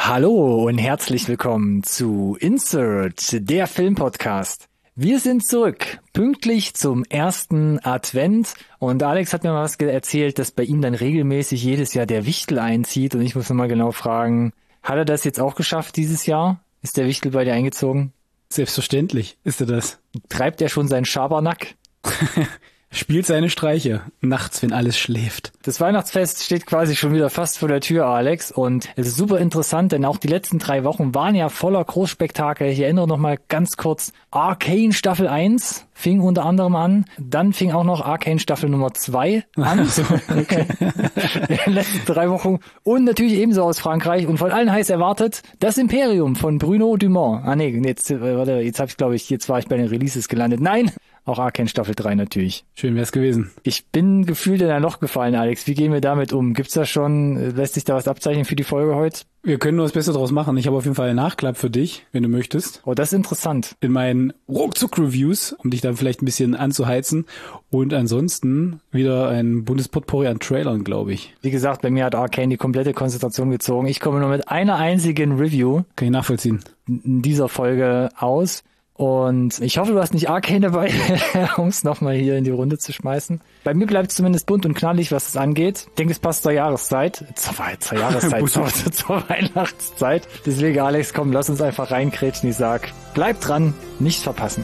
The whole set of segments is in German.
Hallo und herzlich willkommen zu Insert, der Filmpodcast. Wir sind zurück, pünktlich zum ersten Advent und Alex hat mir mal was erzählt, dass bei ihm dann regelmäßig jedes Jahr der Wichtel einzieht und ich muss nochmal genau fragen, hat er das jetzt auch geschafft dieses Jahr? Ist der Wichtel bei dir eingezogen? Selbstverständlich ist er das. Treibt er schon seinen Schabernack? Spielt seine Streiche, nachts, wenn alles schläft. Das Weihnachtsfest steht quasi schon wieder fast vor der Tür, Alex, und es ist super interessant, denn auch die letzten 3 Wochen waren ja voller Großspektakel. Ich erinnere noch mal ganz kurz, Arcane Staffel 1 fing unter anderem an, dann fing auch noch Arcane Staffel Nummer 2 an. So, okay. In den letzten 3 Wochen und natürlich ebenso aus Frankreich und von allen heiß erwartet, das Imperium von Bruno Dumont. Jetzt war ich bei den Releases gelandet. Nein! Auch Arcane Staffel 3 natürlich. Schön wär's gewesen. Ich bin gefühlt in ein Loch gefallen, Alex. Wie gehen wir damit um? Lässt sich da was abzeichnen für die Folge heute? Wir können nur das Beste draus machen. Ich habe auf jeden Fall einen Nachklapp für dich, wenn du möchtest. Oh, das ist interessant. In meinen Ruckzuck-Reviews, um dich dann vielleicht ein bisschen anzuheizen. Und ansonsten wieder ein buntes Potpourri an Trailern, glaube ich. Wie gesagt, bei mir hat Arcane die komplette Konzentration gezogen. Ich komme nur mit einer einzigen Review. Kann ich nachvollziehen. In dieser Folge aus. Und ich hoffe, du hast nicht Arcane dabei, um es nochmal hier in die Runde zu schmeißen. Bei mir bleibt es zumindest bunt und knallig, was es angeht. Ich denke, es passt zur Jahreszeit. Zur Weihnachtszeit. Deswegen, Alex, komm, lass uns einfach reinkrätschen. Ich sag, bleib dran, nicht verpassen.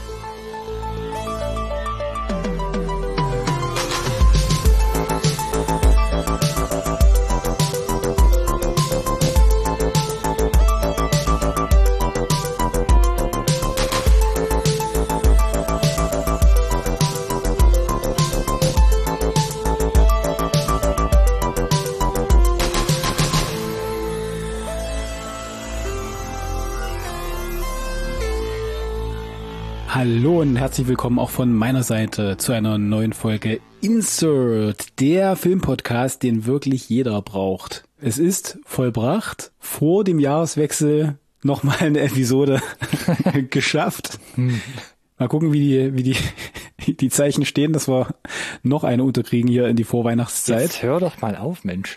Hallo und herzlich willkommen auch von meiner Seite zu einer neuen Folge Insert, der Filmpodcast, den wirklich jeder braucht. Es ist vollbracht, vor dem Jahreswechsel nochmal eine Episode geschafft. Mal gucken, wie die Zeichen stehen, dass wir noch eine unterkriegen hier in die Vorweihnachtszeit. Jetzt hör doch mal auf, Mensch.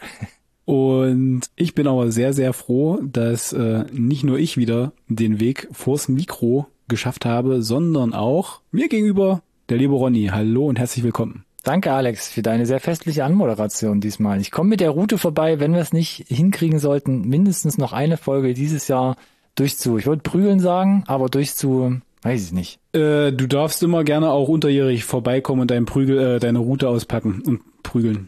Und ich bin aber sehr, sehr froh, dass nicht nur ich wieder den Weg vors Mikro geschafft habe, sondern auch mir gegenüber der liebe Ronny. Hallo und herzlich willkommen. Danke, Alex, für deine sehr festliche Anmoderation diesmal. Ich komme mit der Route vorbei, wenn wir es nicht hinkriegen sollten, mindestens noch eine Folge dieses Jahr ich wollte prügeln sagen, aber weiß ich nicht. Du darfst immer gerne auch unterjährig vorbeikommen und deine Route auspacken und prügeln.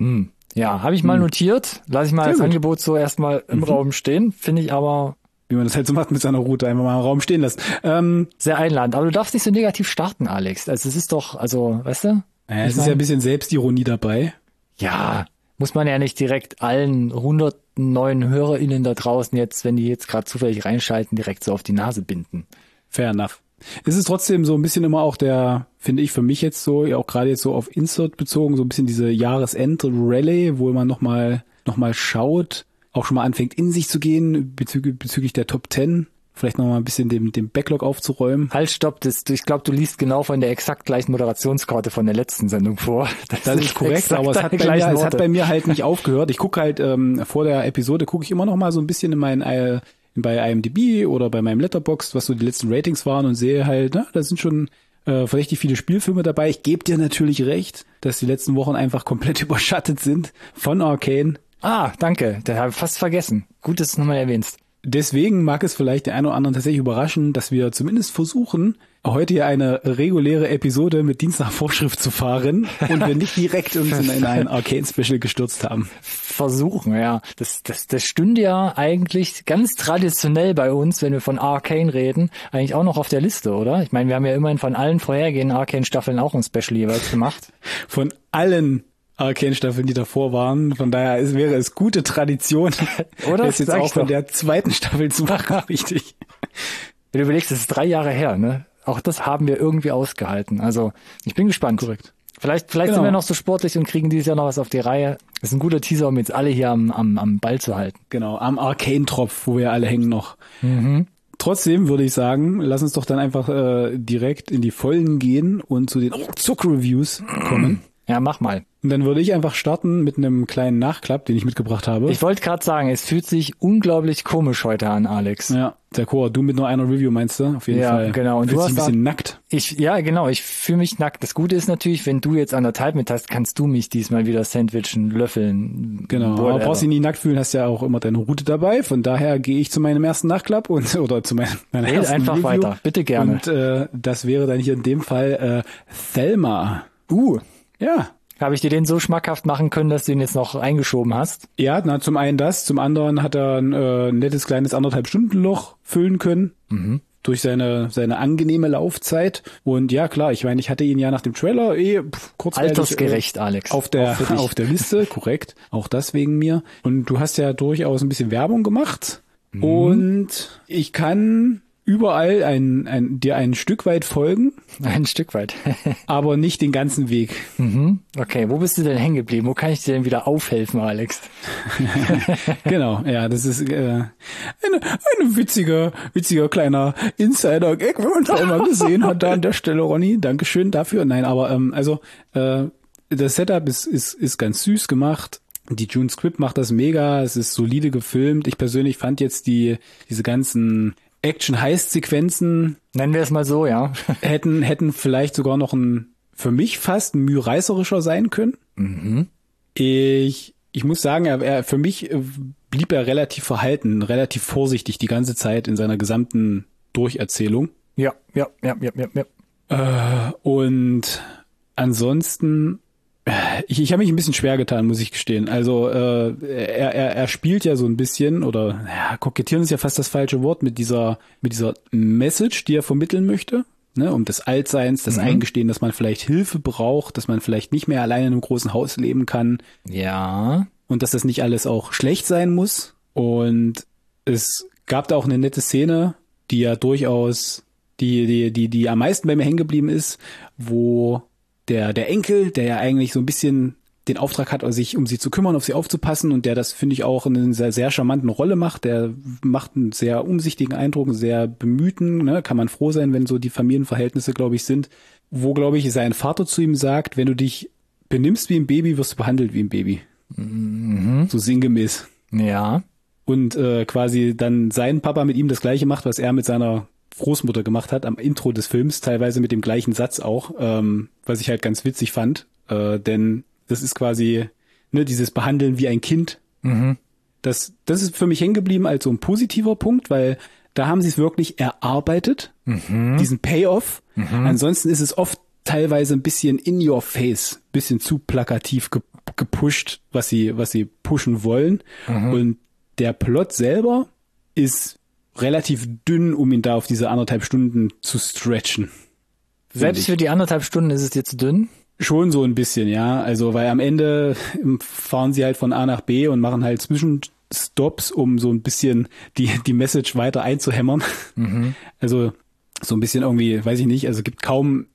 Ja, habe ich mal notiert. Lass ich mal als Angebot so erstmal im Raum stehen. Finde ich aber... Wie man das halt so macht mit seiner Route, einfach mal im Raum stehen lassen. Sehr einladend. Aber du darfst nicht so negativ starten, Alex. Also es ist doch, weißt du? Es ist ja ein bisschen Selbstironie dabei. Ja, muss man ja nicht direkt allen hunderten neuen HörerInnen da draußen jetzt, wenn die jetzt gerade zufällig reinschalten, direkt so auf die Nase binden. Fair enough. Es ist trotzdem so ein bisschen immer auch finde ich für mich jetzt so, ja auch gerade jetzt so auf Insert bezogen, so ein bisschen diese Jahresend-Rallye, wo man noch mal schaut, auch schon mal anfängt in sich zu gehen bezüglich der Top 10, vielleicht noch mal ein bisschen dem Backlog aufzuräumen. Halt, stopp, ich glaube, du liest genau von der exakt gleichen Moderationskarte von der letzten Sendung vor. Das ist korrekt, aber es hat bei mir halt nicht aufgehört. Ich gucke halt vor der Episode gucke ich immer noch mal so ein bisschen bei IMDb oder bei meinem Letterboxd, was so die letzten Ratings waren und sehe halt, da sind schon verdächtig viele Spielfilme dabei. Ich gebe dir natürlich recht, dass die letzten Wochen einfach komplett überschattet sind von Arcane. Ah, danke. Da habe ich fast vergessen. Gut, dass du es nochmal erwähnst. Deswegen mag es vielleicht den einen oder anderen tatsächlich überraschen, dass wir zumindest versuchen, heute hier eine reguläre Episode mit Dienst nach Vorschrift zu fahren und wir nicht direkt uns in ein Arcane-Special gestürzt haben. Versuchen, ja. Das stünde ja eigentlich ganz traditionell bei uns, wenn wir von Arcane reden, eigentlich auch noch auf der Liste, oder? Ich meine, wir haben ja immerhin von allen vorhergehenden Arcane-Staffeln auch ein Special jeweils gemacht. Von allen Arcane-Staffeln, die davor waren. Von daher wäre es gute Tradition, oder? Es jetzt auch von der zweiten Staffel zu machen, richtig. Wenn du überlegst, das ist 3 Jahre her, ne? Auch das haben wir irgendwie ausgehalten. Also, ich bin gespannt. Korrekt. Vielleicht sind wir noch so sportlich und kriegen dieses Jahr noch was auf die Reihe. Das ist ein guter Teaser, um jetzt alle hier am Ball zu halten. Genau, am Arcane-Tropf, wo wir alle hängen noch. Trotzdem würde ich sagen, lass uns doch dann einfach direkt in die Vollen gehen und zu den Zuck-Reviews kommen. Ja, mach mal. Und dann würde ich einfach starten mit einem kleinen Nachklapp, den ich mitgebracht habe. Ich wollte gerade sagen, es fühlt sich unglaublich komisch heute an, Alex. Ja, der Chor, du mit nur einer Review meinst du? Auf jeden Fall. Ja, genau. Und du hast ein bisschen nackt. Ja, genau. Ich fühle mich nackt. Das Gute ist natürlich, wenn du jetzt anderthalb mit hast, kannst du mich diesmal wieder sandwichen, löffeln. Genau. whatever. Aber brauchst dich nie nackt fühlen, hast ja auch immer deine Route dabei. Von daher gehe ich zu meinem ersten Nachklapp oder zu meiner Red ersten einfach Review. weiter. Bitte gerne. Und das wäre dann hier in dem Fall Thelma. Ja. Habe ich dir den so schmackhaft machen können, dass du ihn jetzt noch eingeschoben hast? Ja, na, zum einen das, zum anderen hat er ein nettes kleines 1,5-Stunden-Loch füllen können. Durch seine angenehme Laufzeit. Und ja, klar, ich meine, ich hatte ihn ja nach dem Trailer kurzweilig Altersgerecht, Alex. auf der Liste, korrekt. Auch das wegen mir. Und du hast ja durchaus ein bisschen Werbung gemacht. Und ich kann überall dir ein Stück weit folgen. Ein Stück weit. Aber nicht den ganzen Weg. Okay, wo bist du denn hängen geblieben? Wo kann ich dir denn wieder aufhelfen, Alex? Genau, ja, das ist eine witziger kleiner Insider-Gag, wenn man da immer gesehen hat, da an der Stelle, Ronny. Dankeschön dafür. Nein, aber das Setup ist ganz süß gemacht. Die June Squibb macht das mega. Es ist solide gefilmt. Ich persönlich fand jetzt diese ganzen Action-Heist-Sequenzen, Nennen wir es mal so, ja. hätten vielleicht sogar noch für mich fast ein Mühe reißerischer sein können. Ich muss sagen, für mich blieb er relativ verhalten, relativ vorsichtig die ganze Zeit in seiner gesamten Durcherzählung. Ja. Und ansonsten, ich habe mich ein bisschen schwer getan, muss ich gestehen. Also er spielt ja so ein bisschen, oder kokettieren ist ja fast das falsche Wort, mit dieser Message, die er vermitteln möchte, ne, um des Altseins, das Eingestehen, dass man vielleicht Hilfe braucht, dass man vielleicht nicht mehr alleine in einem großen Haus leben kann. Ja. Und dass das nicht alles auch schlecht sein muss. Und es gab da auch eine nette Szene, die ja durchaus die am meisten bei mir hängen geblieben ist, wo der Enkel, der ja eigentlich so ein bisschen den Auftrag hat, sich um sie zu kümmern, auf sie aufzupassen, und der das, finde ich, auch in einer sehr, sehr charmanten Rolle macht. Der macht einen sehr umsichtigen Eindruck, einen sehr bemühten, ne? Kann man froh sein, wenn so die Familienverhältnisse, glaube ich, sind. Wo, glaube ich, sein Vater zu ihm sagt, wenn du dich benimmst wie ein Baby, wirst du behandelt wie ein Baby. So sinngemäß. Ja. Und quasi dann sein Papa mit ihm das Gleiche macht, was er mit seiner Großmutter gemacht hat, am Intro des Films, teilweise mit dem gleichen Satz auch, was ich halt ganz witzig fand, denn das ist quasi, ne, dieses Behandeln wie ein Kind. Das ist für mich hängen geblieben als so ein positiver Punkt, weil da haben sie es wirklich erarbeitet, diesen Payoff. Ansonsten ist es oft teilweise ein bisschen in your face, bisschen zu plakativ gepusht, was sie pushen wollen. Und der Plot selber ist relativ dünn, um ihn da auf diese 1,5 Stunden zu stretchen. Selbst für die 1,5 Stunden ist es dir zu dünn? Schon so ein bisschen, ja. Also, weil am Ende fahren sie halt von A nach B und machen halt Zwischenstops, um so ein bisschen die Message weiter einzuhämmern. Also, so ein bisschen irgendwie, weiß ich nicht, also gibt kaum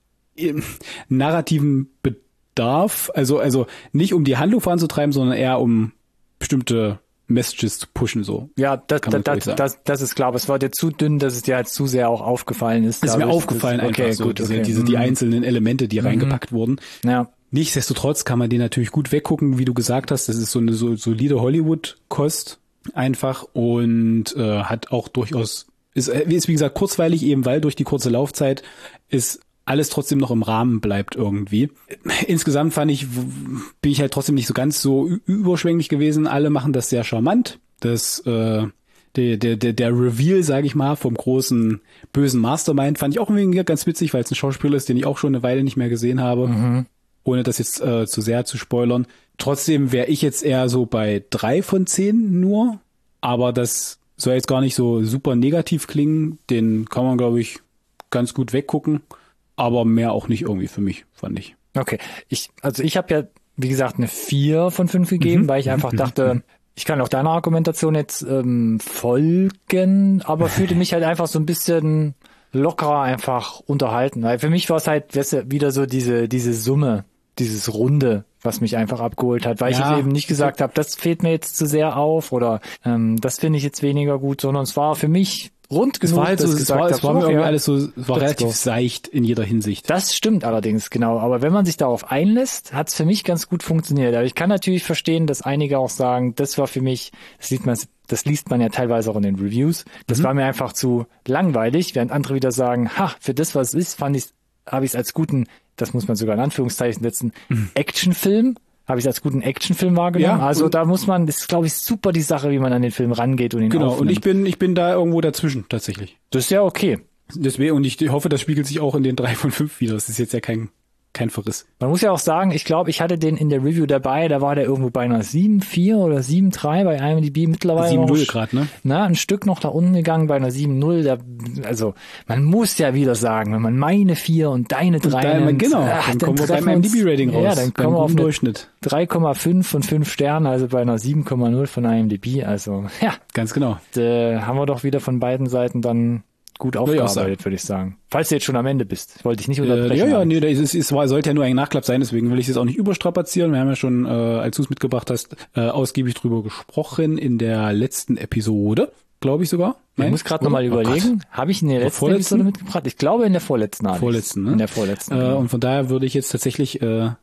narrativen Bedarf. Also nicht um die Handlung voranzutreiben, sondern eher um bestimmte Messages zu pushen, so. Ja, das ist klar, aber es war dir zu dünn, dass es dir halt zu sehr auch aufgefallen ist. Das ist mir aufgefallen einfach okay, so, gut, die einzelnen Elemente, die reingepackt wurden. Ja. Nichtsdestotrotz kann man den natürlich gut weggucken, wie du gesagt hast, das ist so eine solide Hollywood-Kost einfach und hat auch durchaus, ist wie gesagt kurzweilig, eben weil durch die kurze Laufzeit ist alles trotzdem noch im Rahmen bleibt irgendwie. Insgesamt bin ich halt trotzdem nicht so ganz so überschwänglich gewesen. Alle machen das sehr charmant. Der Reveal, sage ich mal, vom großen bösen Mastermind fand ich auch irgendwie ganz witzig, weil es ein Schauspieler ist, den ich auch schon eine Weile nicht mehr gesehen habe. Ohne das jetzt zu sehr zu spoilern. Trotzdem wäre ich jetzt eher so bei 3 von 10 nur. Aber das soll jetzt gar nicht so super negativ klingen. Den kann man, glaube ich, ganz gut weggucken. Aber mehr auch nicht irgendwie für mich, fand ich. Okay. Ich habe ja, wie gesagt, eine 4 von 5 gegeben, weil ich einfach dachte, ich kann auch deiner Argumentation jetzt folgen, aber fühlte mich halt einfach so ein bisschen lockerer einfach unterhalten. Weil für mich war es halt wieder so diese Summe, dieses Runde, was mich einfach abgeholt hat, weil ich jetzt eben nicht gesagt habe, das fehlt mir jetzt zu sehr auf oder das finde ich jetzt weniger gut, sondern es war für mich rund Es genug, war halt dass so, ich es war gesagt habe, mir irgendwie ja, alles so, es war let's relativ go. seicht in jeder Hinsicht. Das stimmt allerdings, genau. Aber wenn man sich darauf einlässt, hat es für mich ganz gut funktioniert. Aber ich kann natürlich verstehen, dass einige auch sagen, das war für mich, das liest man ja teilweise auch in den Reviews, das war mir einfach zu langweilig, während andere wieder sagen, für das, was es ist, habe ich es als guten, das muss man sogar in Anführungszeichen setzen, Actionfilm, habe ich als guten Actionfilm wahrgenommen. Ja, also da muss man, das ist, glaube ich, super die Sache, wie man an den Film rangeht und ihn Genau, aufnimmt. und ich bin da irgendwo dazwischen, tatsächlich. Das ist ja okay. Deswegen, und ich hoffe, das spiegelt sich auch in den 3 von 5 wieder. Das ist jetzt ja kein Verriss. Man muss ja auch sagen, ich glaube, ich hatte den in der Review dabei, da war der irgendwo bei einer 7,4 oder 7,3 bei IMDb mittlerweile. 7,0 gerade, ne? Na, ein Stück noch nach unten gegangen bei einer 7,0. Also, man muss ja wieder sagen, wenn man meine 4 und deine 3 nimmt, genau, dann kommen wir beim IMDb-Rating raus. Ja, dann kommen wir auf einen Durchschnitt. 3,5 von 5 Sternen, also bei einer 7,0 von IMDb. Also, ja, Ganz genau. da haben wir doch wieder von beiden Seiten dann gut aufgearbeitet, würde ich sagen. Falls du jetzt schon am Ende bist, wollte ich nicht unterbrechen. Nee, sollte ja nur ein Nachklapp sein, deswegen will ich es jetzt auch nicht überstrapazieren. Wir haben ja schon, als du es mitgebracht hast, ausgiebig drüber gesprochen in der letzten Episode, glaube ich sogar. Ich muss gerade nochmal überlegen, habe ich in der letzten Episode mitgebracht? Ich glaube in der vorletzten. Ne? In der vorletzten. Und von daher würde ich jetzt tatsächlich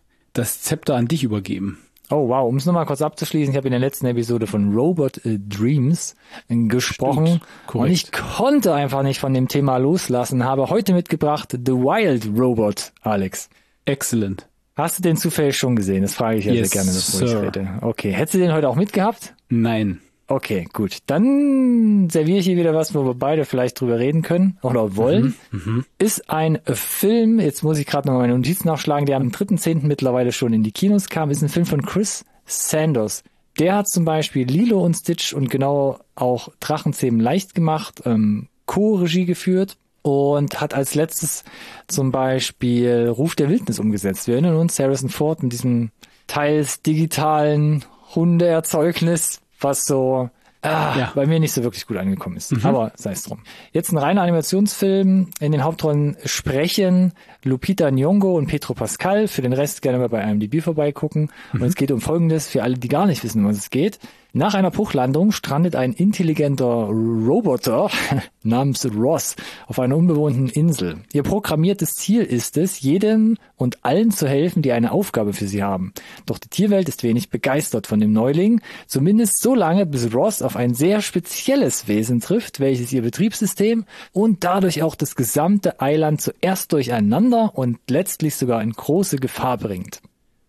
das Zepter an dich übergeben. Oh wow, um es nochmal kurz abzuschließen, ich habe in der letzten Episode von Robot Dreams gesprochen und ich konnte einfach nicht von dem Thema loslassen, habe heute mitgebracht The Wild Robot, Alex. Excellent. Hast du den zufällig schon gesehen? Das frage ich ja sehr gerne, bevor ich rede. Okay, hättest du den heute auch mitgehabt? Nein. Okay, gut. Dann serviere ich hier wieder was, wo wir beide vielleicht drüber reden können oder wollen. Ist ein Film, jetzt muss ich gerade nochmal meine Notizen nachschlagen, der am 3.10. mittlerweile schon in die Kinos kam, ist ein Film von Chris Sanders. Der hat zum Beispiel Lilo und Stitch und genau auch Drachenzähmen leicht gemacht, Co-Regie geführt und hat als letztes zum Beispiel Ruf der Wildnis umgesetzt. Wir erinnern uns, Harrison Ford mit diesem teils digitalen Hundeerzeugnis, was so bei mir nicht so wirklich gut angekommen ist. Aber sei es drum. Jetzt ein reiner Animationsfilm. In den Hauptrollen sprechen Lupita Nyong'o und Pedro Pascal. Für den Rest gerne mal bei IMDb vorbeigucken. Und es geht um Folgendes, für alle, die gar nicht wissen, um was es geht. Nach einer Bruchlandung strandet ein intelligenter Roboter namens Ross auf einer unbewohnten Insel. Ihr programmiertes Ziel ist es, jedem und allen zu helfen, die eine Aufgabe für sie haben. Doch die Tierwelt ist wenig begeistert von dem Neuling, zumindest so lange, bis Ross auf ein sehr spezielles Wesen trifft, welches ihr Betriebssystem und dadurch auch das gesamte Eiland zuerst durcheinander und letztlich sogar in große Gefahr bringt.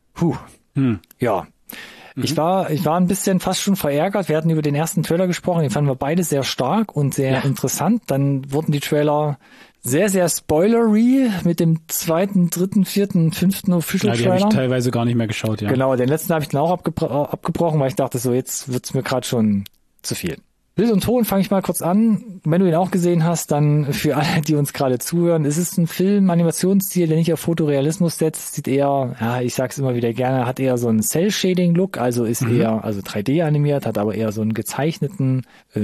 Ja. Ich war ein bisschen fast schon verärgert. Wir hatten über den ersten Trailer gesprochen. Den fanden wir beide sehr stark und sehr interessant. Dann wurden die Trailer sehr, sehr spoilery mit dem 2., 3., 4., 5. Official Trailer. Die habe ich teilweise gar nicht mehr geschaut, ja. Genau, den letzten habe ich dann auch abgebrochen, weil ich dachte so, jetzt wird's mir gerade schon zu viel. Bild und Ton fange ich mal kurz an. Wenn du ihn auch gesehen hast, dann für alle, die uns gerade zuhören, es ist ein Film, Animationsstil, der nicht auf Fotorealismus setzt, sieht eher, ich sag's immer wieder gerne, hat eher so einen Cell-Shading-Look, also ist eher, 3D animiert, hat aber eher so einen gezeichneten,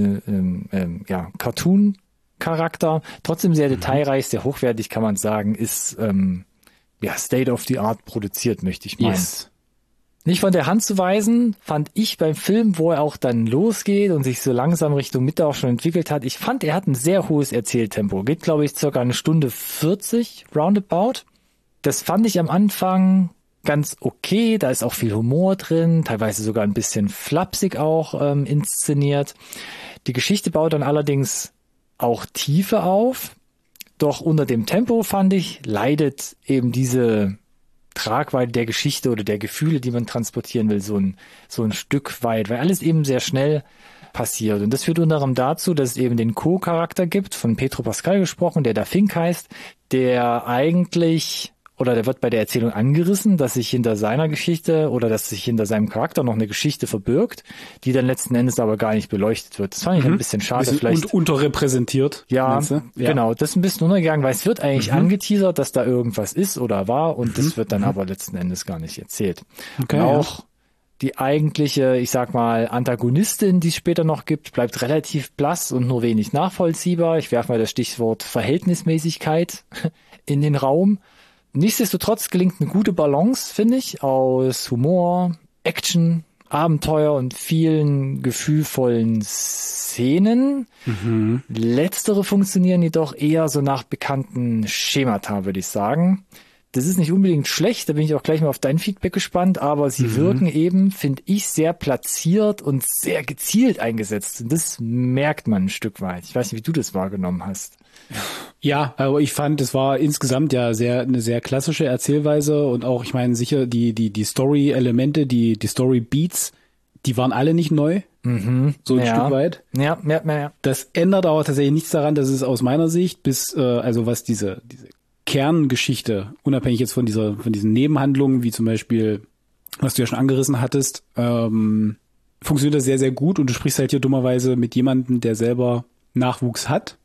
Cartoon-Charakter. Trotzdem sehr detailreich, sehr hochwertig, kann man sagen, ist, State of the Art produziert, möchte ich meinen. Yes. Nicht von der Hand zu weisen, fand ich beim Film, wo er auch dann losgeht und sich so langsam Richtung Mitte auch schon entwickelt hat. Ich fand, er hat ein sehr hohes Erzähltempo. Geht, glaube ich, circa 1:40 roundabout. Das fand ich am Anfang ganz okay. Da ist auch viel Humor drin, teilweise sogar ein bisschen flapsig auch inszeniert. Die Geschichte baut dann allerdings auch Tiefe auf. Doch unter dem Tempo, fand ich, leidet eben diese Tragweite der Geschichte oder der Gefühle, die man transportieren will, so ein Stück weit, weil alles eben sehr schnell passiert. Und das führt unter anderem dazu, dass es eben den Co-Charakter gibt, von Pedro Pascal gesprochen, der Da Fink heißt, der eigentlich, oder der wird bei der Erzählung angerissen, dass sich hinter seiner Geschichte oder dass sich hinter seinem Charakter noch eine Geschichte verbirgt, die dann letzten Endes aber gar nicht beleuchtet wird. Das fand ich ein bisschen schade. Vielleicht und unterrepräsentiert. Ja, genau. Das ist ein bisschen untergegangen, weil es wird eigentlich angeteasert, dass da irgendwas ist oder war und das wird dann aber letzten Endes gar nicht erzählt. Okay, und auch die eigentliche, ich sag mal, Antagonistin, die es später noch gibt, bleibt relativ blass und nur wenig nachvollziehbar. Ich werfe mal das Stichwort Verhältnismäßigkeit in den Raum. Nichtsdestotrotz gelingt eine gute Balance, finde ich, aus Humor, Action Abenteuer und vielen gefühlvollen Szenen. Letztere funktionieren jedoch eher so nach bekannten Schemata, würde ich sagen. Das ist nicht unbedingt schlecht, da bin ich auch gleich mal auf dein Feedback gespannt, aber sie wirken eben, finde ich, sehr platziert und sehr gezielt eingesetzt. Und das merkt man ein Stück weit. Ich weiß nicht, wie du das wahrgenommen hast. Ja, aber ich fand, es war insgesamt ja eine sehr klassische Erzählweise und auch, ich meine, sicher die Story-Elemente, die Story-Beats, die waren alle nicht neu. So ein Stück weit. Ja. Das ändert aber tatsächlich nichts daran, dass es aus meiner Sicht also was diese Kerngeschichte, unabhängig jetzt von diesen Nebenhandlungen, wie zum Beispiel, was du ja schon angerissen hattest, funktioniert das sehr, sehr gut und du sprichst halt hier dummerweise mit jemandem, der selber Nachwuchs hat.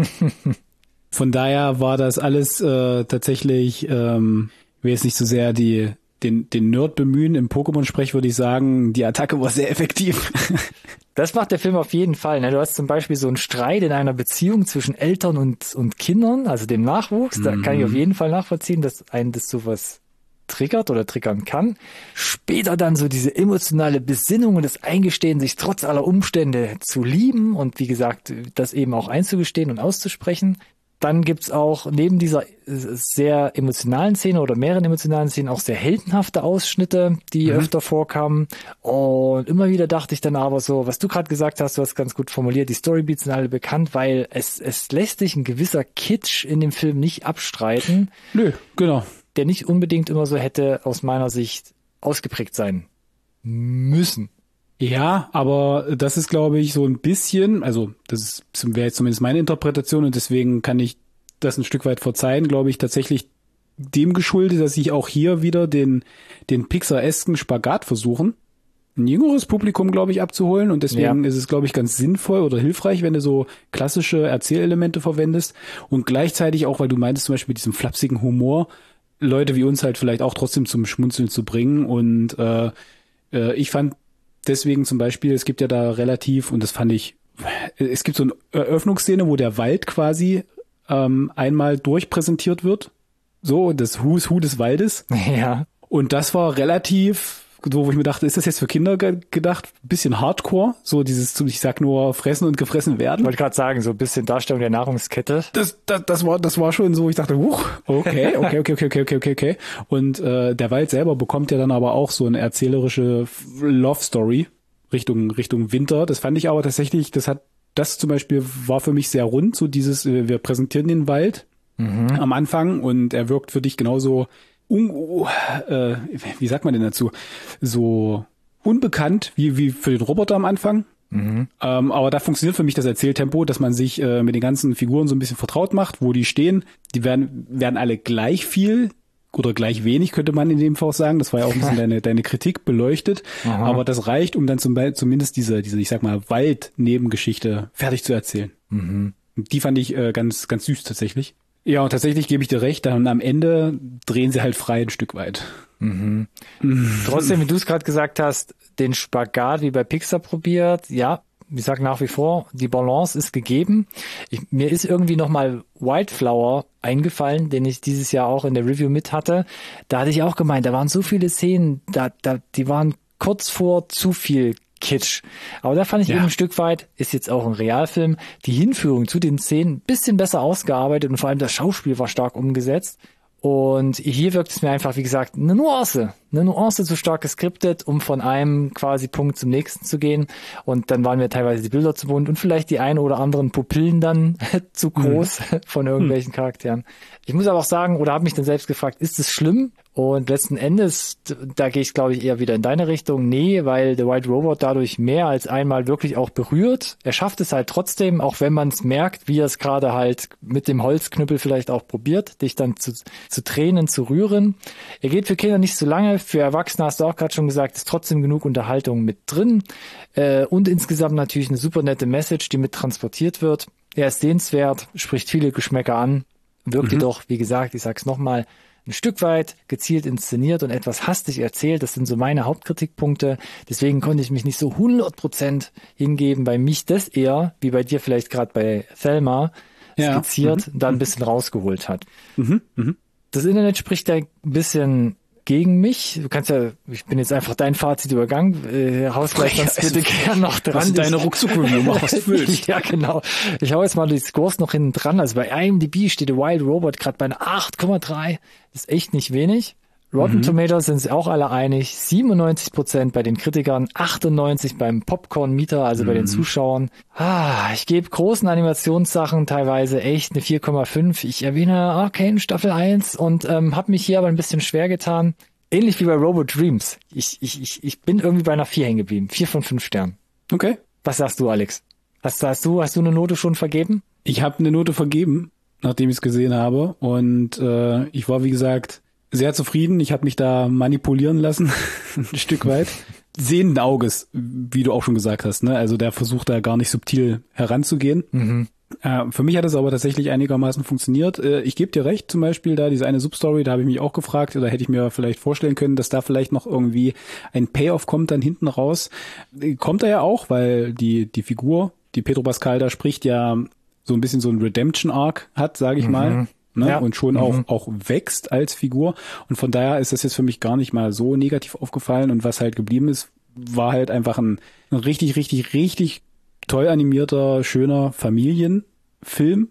Von daher war das alles tatsächlich, ich will jetzt nicht so sehr den Nerd bemühen, im Pokémon-Sprech würde ich sagen, die Attacke war sehr effektiv. Das macht der Film auf jeden Fall. Ne? Du hast zum Beispiel so einen Streit in einer Beziehung zwischen Eltern und Kindern, also dem Nachwuchs. Da kann ich auf jeden Fall nachvollziehen, dass einen das sowas triggert oder triggern kann. Später dann so diese emotionale Besinnung und das Eingestehen, sich trotz aller Umstände zu lieben und wie gesagt, das eben auch einzugestehen und auszusprechen. Dann gibt's auch neben dieser sehr emotionalen Szene oder mehreren emotionalen Szenen auch sehr heldenhafte Ausschnitte, die öfter vorkamen. Und immer wieder dachte ich dann aber so, was du gerade gesagt hast, du hast ganz gut formuliert, die Storybeats sind alle bekannt, weil es lässt sich ein gewisser Kitsch in dem Film nicht abstreiten. Nö, genau. Der nicht unbedingt immer so hätte aus meiner Sicht ausgeprägt sein müssen. Ja, aber das ist, glaube ich, so ein bisschen, also das wäre jetzt zumindest meine Interpretation und deswegen kann ich das ein Stück weit verzeihen, glaube ich, tatsächlich dem geschuldet, dass ich auch hier wieder den Pixar-esken Spagat versuchen, ein jüngeres Publikum, glaube ich, abzuholen und deswegen ist es, glaube ich, ganz sinnvoll oder hilfreich, wenn du so klassische Erzählelemente verwendest und gleichzeitig auch, weil du meintest zum Beispiel mit diesem flapsigen Humor, Leute wie uns halt vielleicht auch trotzdem zum Schmunzeln zu bringen und ich fand deswegen zum Beispiel, es gibt ja da relativ, und das fand ich, es gibt so eine Eröffnungsszene, wo der Wald quasi einmal durchpräsentiert wird. So, das Who is Who des Waldes. Ja. Und das war relativ, so wo ich mir dachte, ist das jetzt für Kinder gedacht? Bisschen Hardcore, so dieses, ich sag nur, fressen und gefressen werden. Ich wollte gerade sagen, so ein bisschen Darstellung der Nahrungskette. Das war schon so, ich dachte, okay. Und der Wald selber bekommt ja dann aber auch so eine erzählerische Love Story Richtung Winter. Das fand ich aber tatsächlich, das zum Beispiel war für mich sehr rund, so dieses, wir präsentieren den Wald am Anfang und er wirkt für dich genauso wie sagt man denn dazu? So unbekannt wie für den Roboter am Anfang. Aber da funktioniert für mich das Erzähltempo, dass man sich mit den ganzen Figuren so ein bisschen vertraut macht, wo die stehen. Die werden alle gleich viel oder gleich wenig, könnte man in dem Fall auch sagen. Das war ja auch ein bisschen deine Kritik beleuchtet. Aha. Aber das reicht, um dann zumindest diese, ich sag mal, Wald-Nebengeschichte fertig zu erzählen. Die fand ich ganz, ganz süß tatsächlich. Ja, und tatsächlich gebe ich dir recht, dann am Ende drehen sie halt frei ein Stück weit. Trotzdem, wie du es gerade gesagt hast, den Spagat wie bei Pixar probiert, ja, ich sag nach wie vor, die Balance ist gegeben. Mir ist irgendwie nochmal Wildflower eingefallen, den ich dieses Jahr auch in der Review mit hatte. Da hatte ich auch gemeint, da waren so viele Szenen, die waren kurz vor zu viel Kitsch. Aber da fand ich eben ein Stück weit, ist jetzt auch ein Realfilm, die Hinführung zu den Szenen ein bisschen besser ausgearbeitet und vor allem das Schauspiel war stark umgesetzt. Und hier wirkt es mir einfach, wie gesagt, eine Nuance zu stark geskriptet, um von einem quasi Punkt zum nächsten zu gehen. Und dann waren mir teilweise die Bilder zu bunt und vielleicht die ein oder anderen Pupillen dann zu groß von irgendwelchen Charakteren. Ich muss aber auch sagen, oder habe mich dann selbst gefragt, ist es schlimm? Und letzten Endes, da gehe ich, glaube ich, eher wieder in deine Richtung. Nee, weil The White Robot dadurch mehr als einmal wirklich auch berührt. Er schafft es halt trotzdem, auch wenn man es merkt, wie er es gerade halt mit dem Holzknüppel vielleicht auch probiert, dich dann zu Tränen zu rühren. Er geht für Kinder nicht so lange, für Erwachsene hast du auch gerade schon gesagt, ist trotzdem genug Unterhaltung mit drin. Und insgesamt natürlich eine super nette Message, die mit transportiert wird. Er ist sehenswert, spricht viele Geschmäcker an, wirkt jedoch, wie gesagt, ich sag's nochmal, ein Stück weit gezielt inszeniert und etwas hastig erzählt. Das sind so meine Hauptkritikpunkte. Deswegen konnte ich mich nicht so 100% hingeben. Bei mich das eher, wie bei dir vielleicht gerade bei Thelma, skizziert, da ein bisschen rausgeholt hat. Das Internet spricht da ein bisschen gegen mich. Du kannst ja, ich bin jetzt einfach dein Fazit übergangen. Haust gleich sonst bitte gern noch dran. Was ist deine Ruckzuck-Review? Mach, was du willst. Ja, genau. Ich hau jetzt mal die Scores noch hinten dran. Also bei IMDb steht The Wild Robot gerade bei einer 8,3. Das ist echt nicht wenig. Rotten Tomatoes sind sich auch alle einig. 97% bei den Kritikern, 98% beim Popcorn-Mieter, also bei den Zuschauern. Ich gebe großen Animationssachen teilweise echt eine 4,5. Ich erwähne Arcane Staffel 1 und habe mich hier aber ein bisschen schwer getan. Ähnlich wie bei Robot Dreams. Ich bin irgendwie bei einer 4 hängen geblieben. 4 von 5 Sternen. Okay. Was sagst du, Alex? Hast du eine Note schon vergeben? Ich habe eine Note vergeben, nachdem ich es gesehen habe. Und ich war, wie gesagt, sehr zufrieden. Ich habe mich da manipulieren lassen, ein Stück weit. Sehenden Auges, wie du auch schon gesagt hast. Ne? Also der versucht da gar nicht subtil heranzugehen. Für mich hat es aber tatsächlich einigermaßen funktioniert. Ich gebe dir recht, zum Beispiel da diese eine Substory, da habe ich mich auch gefragt, oder hätte ich mir vielleicht vorstellen können, dass da vielleicht noch irgendwie ein Payoff kommt dann hinten raus. Kommt er ja auch, weil die Figur, die Pedro Pascal da spricht, ja so ein bisschen so ein Redemption-Arc hat, sage ich mal. Ne? Ja. Und schon auch wächst als Figur. Und von daher ist das jetzt für mich gar nicht mal so negativ aufgefallen. Und was halt geblieben ist, war halt einfach ein richtig, richtig, richtig toll animierter, schöner Familienfilm.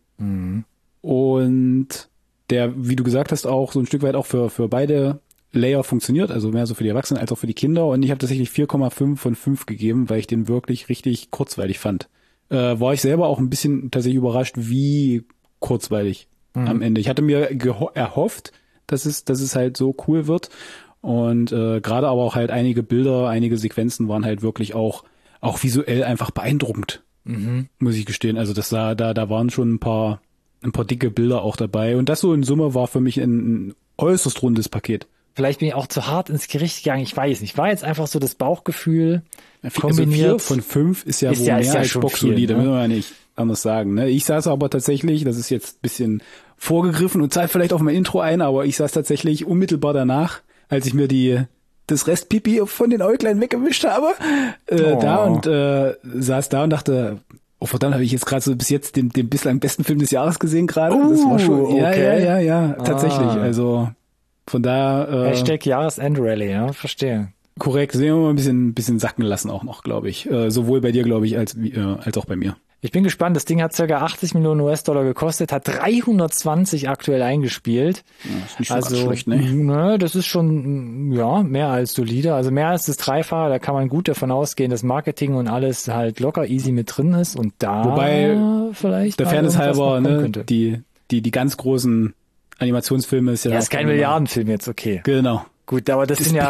Und der, wie du gesagt hast, auch so ein Stück weit auch für beide Layer funktioniert. Also mehr so für die Erwachsenen als auch für die Kinder. Und ich habe tatsächlich 4,5 von 5 gegeben, weil ich den wirklich richtig kurzweilig fand. War ich selber auch ein bisschen tatsächlich überrascht, wie kurzweilig am Ende. Ich hatte mir erhofft, dass es halt so cool wird. Und gerade aber auch halt einige Bilder, einige Sequenzen waren halt wirklich auch visuell einfach beeindruckend, muss ich gestehen. Also da waren schon ein paar dicke Bilder auch dabei. Und das so in Summe war für mich ein äußerst rundes Paket. Vielleicht bin ich auch zu hart ins Gericht gegangen, ich weiß nicht. War jetzt einfach so das Bauchgefühl kombiniert. Also 4 von 5 ist ja wohl mehr als boxsolide, müssen wir ja nicht anders sagen. Ne? Ich saß aber tatsächlich, das ist jetzt ein bisschen vorgegriffen und zahlt vielleicht auf mein Intro ein, aber ich saß tatsächlich unmittelbar danach, als ich mir das Restpipi von den Äuglein weggewischt habe, saß da und dachte, oh verdammt, habe ich jetzt gerade so bis jetzt den bislang besten Film des Jahres gesehen gerade. Das war schon, okay. ja, tatsächlich. Also von daher Hashtag Jahresend-Rally, ja, verstehe. Korrekt, sehen wir mal ein bisschen sacken lassen auch noch, glaube ich. Sowohl bei dir, glaube ich, als auch bei mir. Ich bin gespannt, das Ding hat ca. 80 Millionen US-Dollar gekostet, hat 320 aktuell eingespielt. Ja, ist nicht so ganz schlecht, ne? Ne, das ist schon, ja, mehr als solide. Also mehr als das Dreifache, da kann man gut davon ausgehen, dass Marketing und alles halt locker easy mit drin ist und da wobei, vielleicht der Fairness halber, ne, die ganz großen Animationsfilme ist ja... Ja, ist kein Milliardenfilm jetzt, okay. Genau. Gut, aber das sind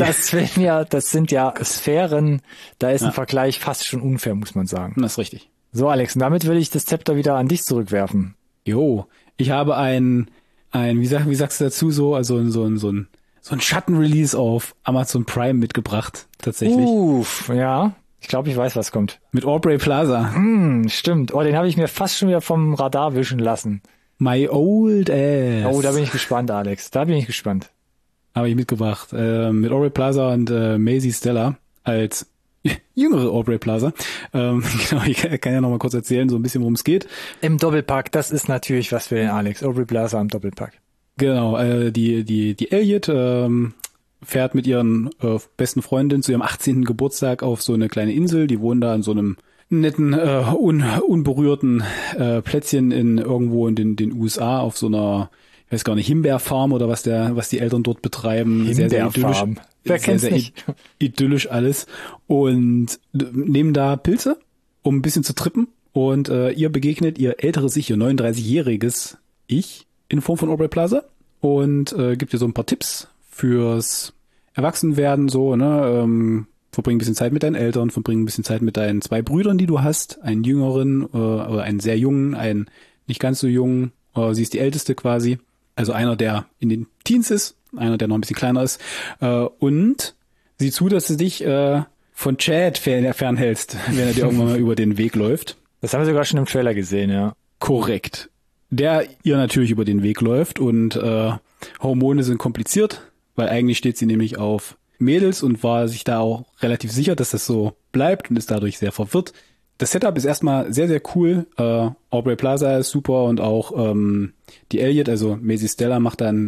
ja Sphären, da ist ein Vergleich fast schon unfair, muss man sagen. Das ist richtig. So, Alex, und damit will ich das Zepter wieder an dich zurückwerfen. Jo, ich habe wie sagst du dazu, so ein Schattenrelease auf Amazon Prime mitgebracht, tatsächlich. Ja, ich glaube, ich weiß, was kommt. Mit Aubrey Plaza. Stimmt. Oh, den habe ich mir fast schon wieder vom Radar wischen lassen. My Old Ass. Oh, da bin ich gespannt, Alex. Da bin ich gespannt. Habe ich mitgebracht. Mit Aubrey Plaza und Maisie Stella als jüngere Aubrey Plaza. Genau, ich kann ja noch mal kurz erzählen, so ein bisschen, worum es geht. Im Doppelpack, das ist natürlich was für den Alex. Aubrey Plaza im Doppelpack. Genau, die Elliot fährt mit ihren besten Freundinnen zu ihrem 18. Geburtstag auf so eine kleine Insel. Die wohnen da in so einem netten, unberührten Plätzchen irgendwo in den USA auf so einer, ich weiß gar nicht, Himbeerfarm oder was die Eltern dort betreiben. Himbeerfarm. Wer kennt's nicht? Idyllisch alles. Und nehmen da Pilze, um ein bisschen zu trippen. Und ihr begegnet ihr älteres Ich, ihr 39-jähriges Ich in Form von Aubrey Plaza. Und gibt ihr so ein paar Tipps fürs Erwachsenwerden, so, ne? Verbring ein bisschen Zeit mit deinen Eltern, verbring ein bisschen Zeit mit deinen 2 Brüdern, die du hast. Einen jüngeren oder einen sehr jungen, einen nicht ganz so jungen. Sie ist die älteste quasi. Also einer, der in den Teens ist, einer, der noch ein bisschen kleiner ist. Und sieh zu, dass du dich von Chad fernhältst, wenn er dir irgendwann mal über den Weg läuft. Das haben wir sogar schon im Trailer gesehen, ja. Korrekt. Der ihr natürlich über den Weg läuft und Hormone sind kompliziert, weil eigentlich steht sie nämlich auf Mädels und war sich da auch relativ sicher, dass das so bleibt und ist dadurch sehr verwirrt. Das Setup ist erstmal sehr, sehr cool. Aubrey Plaza ist super und auch die Elliot, also Maisie Stella, macht dann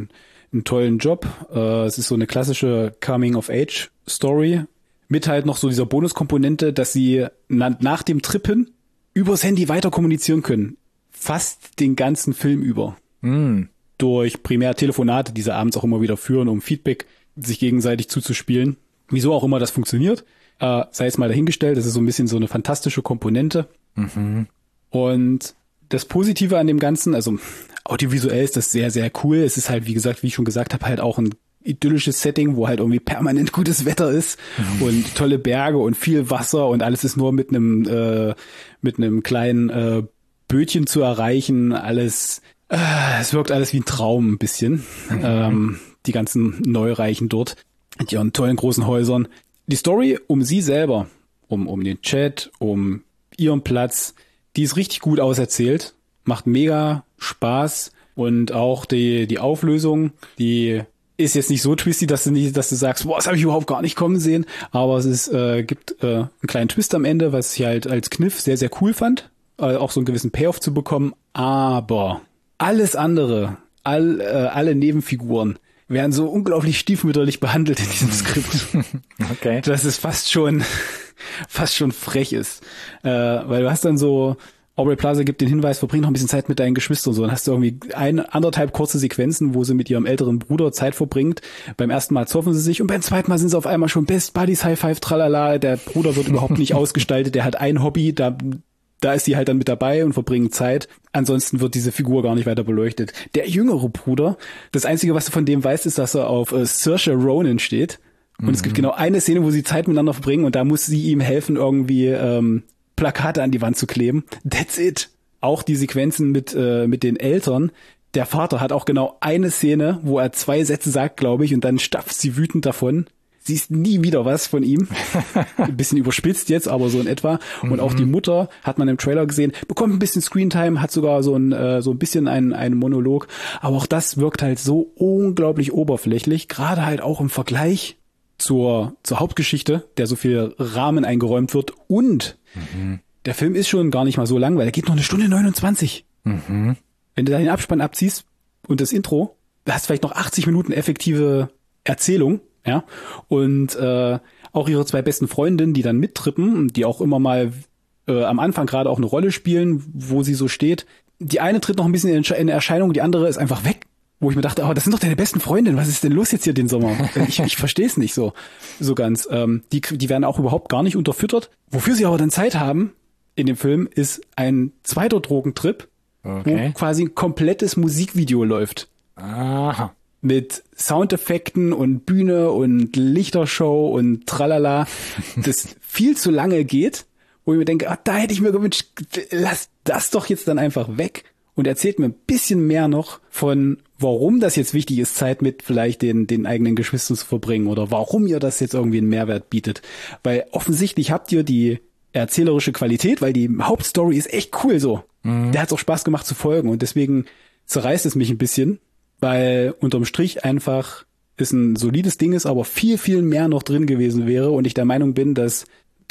einen tollen Job. Es ist so eine klassische Coming-of-Age-Story mit halt noch so dieser Bonuskomponente, dass sie nach dem Trippen übers Handy weiter kommunizieren können. Fast den ganzen Film über. Durch primär Telefonate, die sie abends auch immer wieder führen, um Feedback sich gegenseitig zuzuspielen. Wieso auch immer das funktioniert, sei es mal dahingestellt. Das ist so ein bisschen so eine fantastische Komponente. Und das Positive an dem Ganzen, also audiovisuell ist das sehr, sehr cool. Es ist halt, wie gesagt, wie ich schon gesagt habe, halt auch ein idyllisches Setting, wo halt irgendwie permanent gutes Wetter ist und tolle Berge und viel Wasser und alles ist nur mit einem kleinen Bötchen zu erreichen. Alles, es wirkt alles wie ein Traum ein bisschen. Die ganzen Neureichen dort mit ihren tollen großen Häusern. Die Story um sie selber, um den Chat, um ihren Platz, die ist richtig gut auserzählt, macht mega Spaß und auch die Auflösung, die ist jetzt nicht so twisty, dass du sagst, boah, das habe ich überhaupt gar nicht kommen sehen, aber es gibt einen kleinen Twist am Ende, was ich halt als Kniff sehr, sehr cool fand, auch so einen gewissen Payoff zu bekommen, aber alles andere, alle Nebenfiguren werden so unglaublich stiefmütterlich behandelt in diesem Skript. Okay. Dass es fast schon frech ist. Weil du hast dann so, Aubrey Plaza gibt den Hinweis, verbring noch ein bisschen Zeit mit deinen Geschwistern und so. Dann hast du irgendwie 1,5 kurze Sequenzen, wo sie mit ihrem älteren Bruder Zeit verbringt. Beim ersten Mal zoffen sie sich und beim zweiten Mal sind sie auf einmal schon Best Buddies, High Five, tralala. Der Bruder wird überhaupt nicht ausgestaltet, der hat ein Hobby, da ist sie halt dann mit dabei und verbringen Zeit. Ansonsten wird diese Figur gar nicht weiter beleuchtet. Der jüngere Bruder, das Einzige, was du von dem weißt, ist, dass er auf Saoirse Ronan steht. Und es gibt genau eine Szene, wo sie Zeit miteinander verbringen und da muss sie ihm helfen, irgendwie Plakate an die Wand zu kleben. That's it. Auch die Sequenzen mit den Eltern. Der Vater hat auch genau eine Szene, wo er 2 Sätze sagt, glaube ich, und dann stapft sie wütend davon. Siehst nie wieder was von ihm. Ein bisschen überspitzt jetzt, aber so in etwa. Und auch die Mutter, hat man im Trailer gesehen, bekommt ein bisschen Screentime, hat sogar so ein bisschen einen Monolog. Aber auch das wirkt halt so unglaublich oberflächlich, gerade halt auch im Vergleich zur Hauptgeschichte, der so viel Rahmen eingeräumt wird. Und der Film ist schon gar nicht mal so lang, weil er geht noch 1:29. Wenn du da den Abspann abziehst und das Intro, da hast du vielleicht noch 80 Minuten effektive Erzählung. Ja, und auch ihre 2 besten Freundinnen, die dann mittrippen, die auch immer mal am Anfang gerade auch eine Rolle spielen, wo sie so steht. Die eine tritt noch ein bisschen in Erscheinung, die andere ist einfach weg. Wo ich mir dachte, oh, das sind doch deine besten Freundinnen, was ist denn los jetzt hier den Sommer? Ich verstehe es nicht so ganz. Die werden auch überhaupt gar nicht unterfüttert. Wofür sie aber dann Zeit haben in dem Film, ist ein zweiter Drogentrip, wo quasi ein komplettes Musikvideo läuft. Aha. Mit Soundeffekten und Bühne und Lichtershow und tralala, das viel zu lange geht, wo ich mir denke, da hätte ich mir gewünscht, lass das doch jetzt dann einfach weg und erzählt mir ein bisschen mehr noch von, warum das jetzt wichtig ist, Zeit mit vielleicht den eigenen Geschwistern zu verbringen oder warum ihr das jetzt irgendwie einen Mehrwert bietet. Weil offensichtlich habt ihr die erzählerische Qualität, weil die Hauptstory ist echt cool so. Der hat auch Spaß gemacht zu folgen und deswegen zerreißt es mich ein bisschen, weil unterm Strich einfach es ein solides Ding ist, aber viel, viel mehr noch drin gewesen wäre und ich der Meinung bin, dass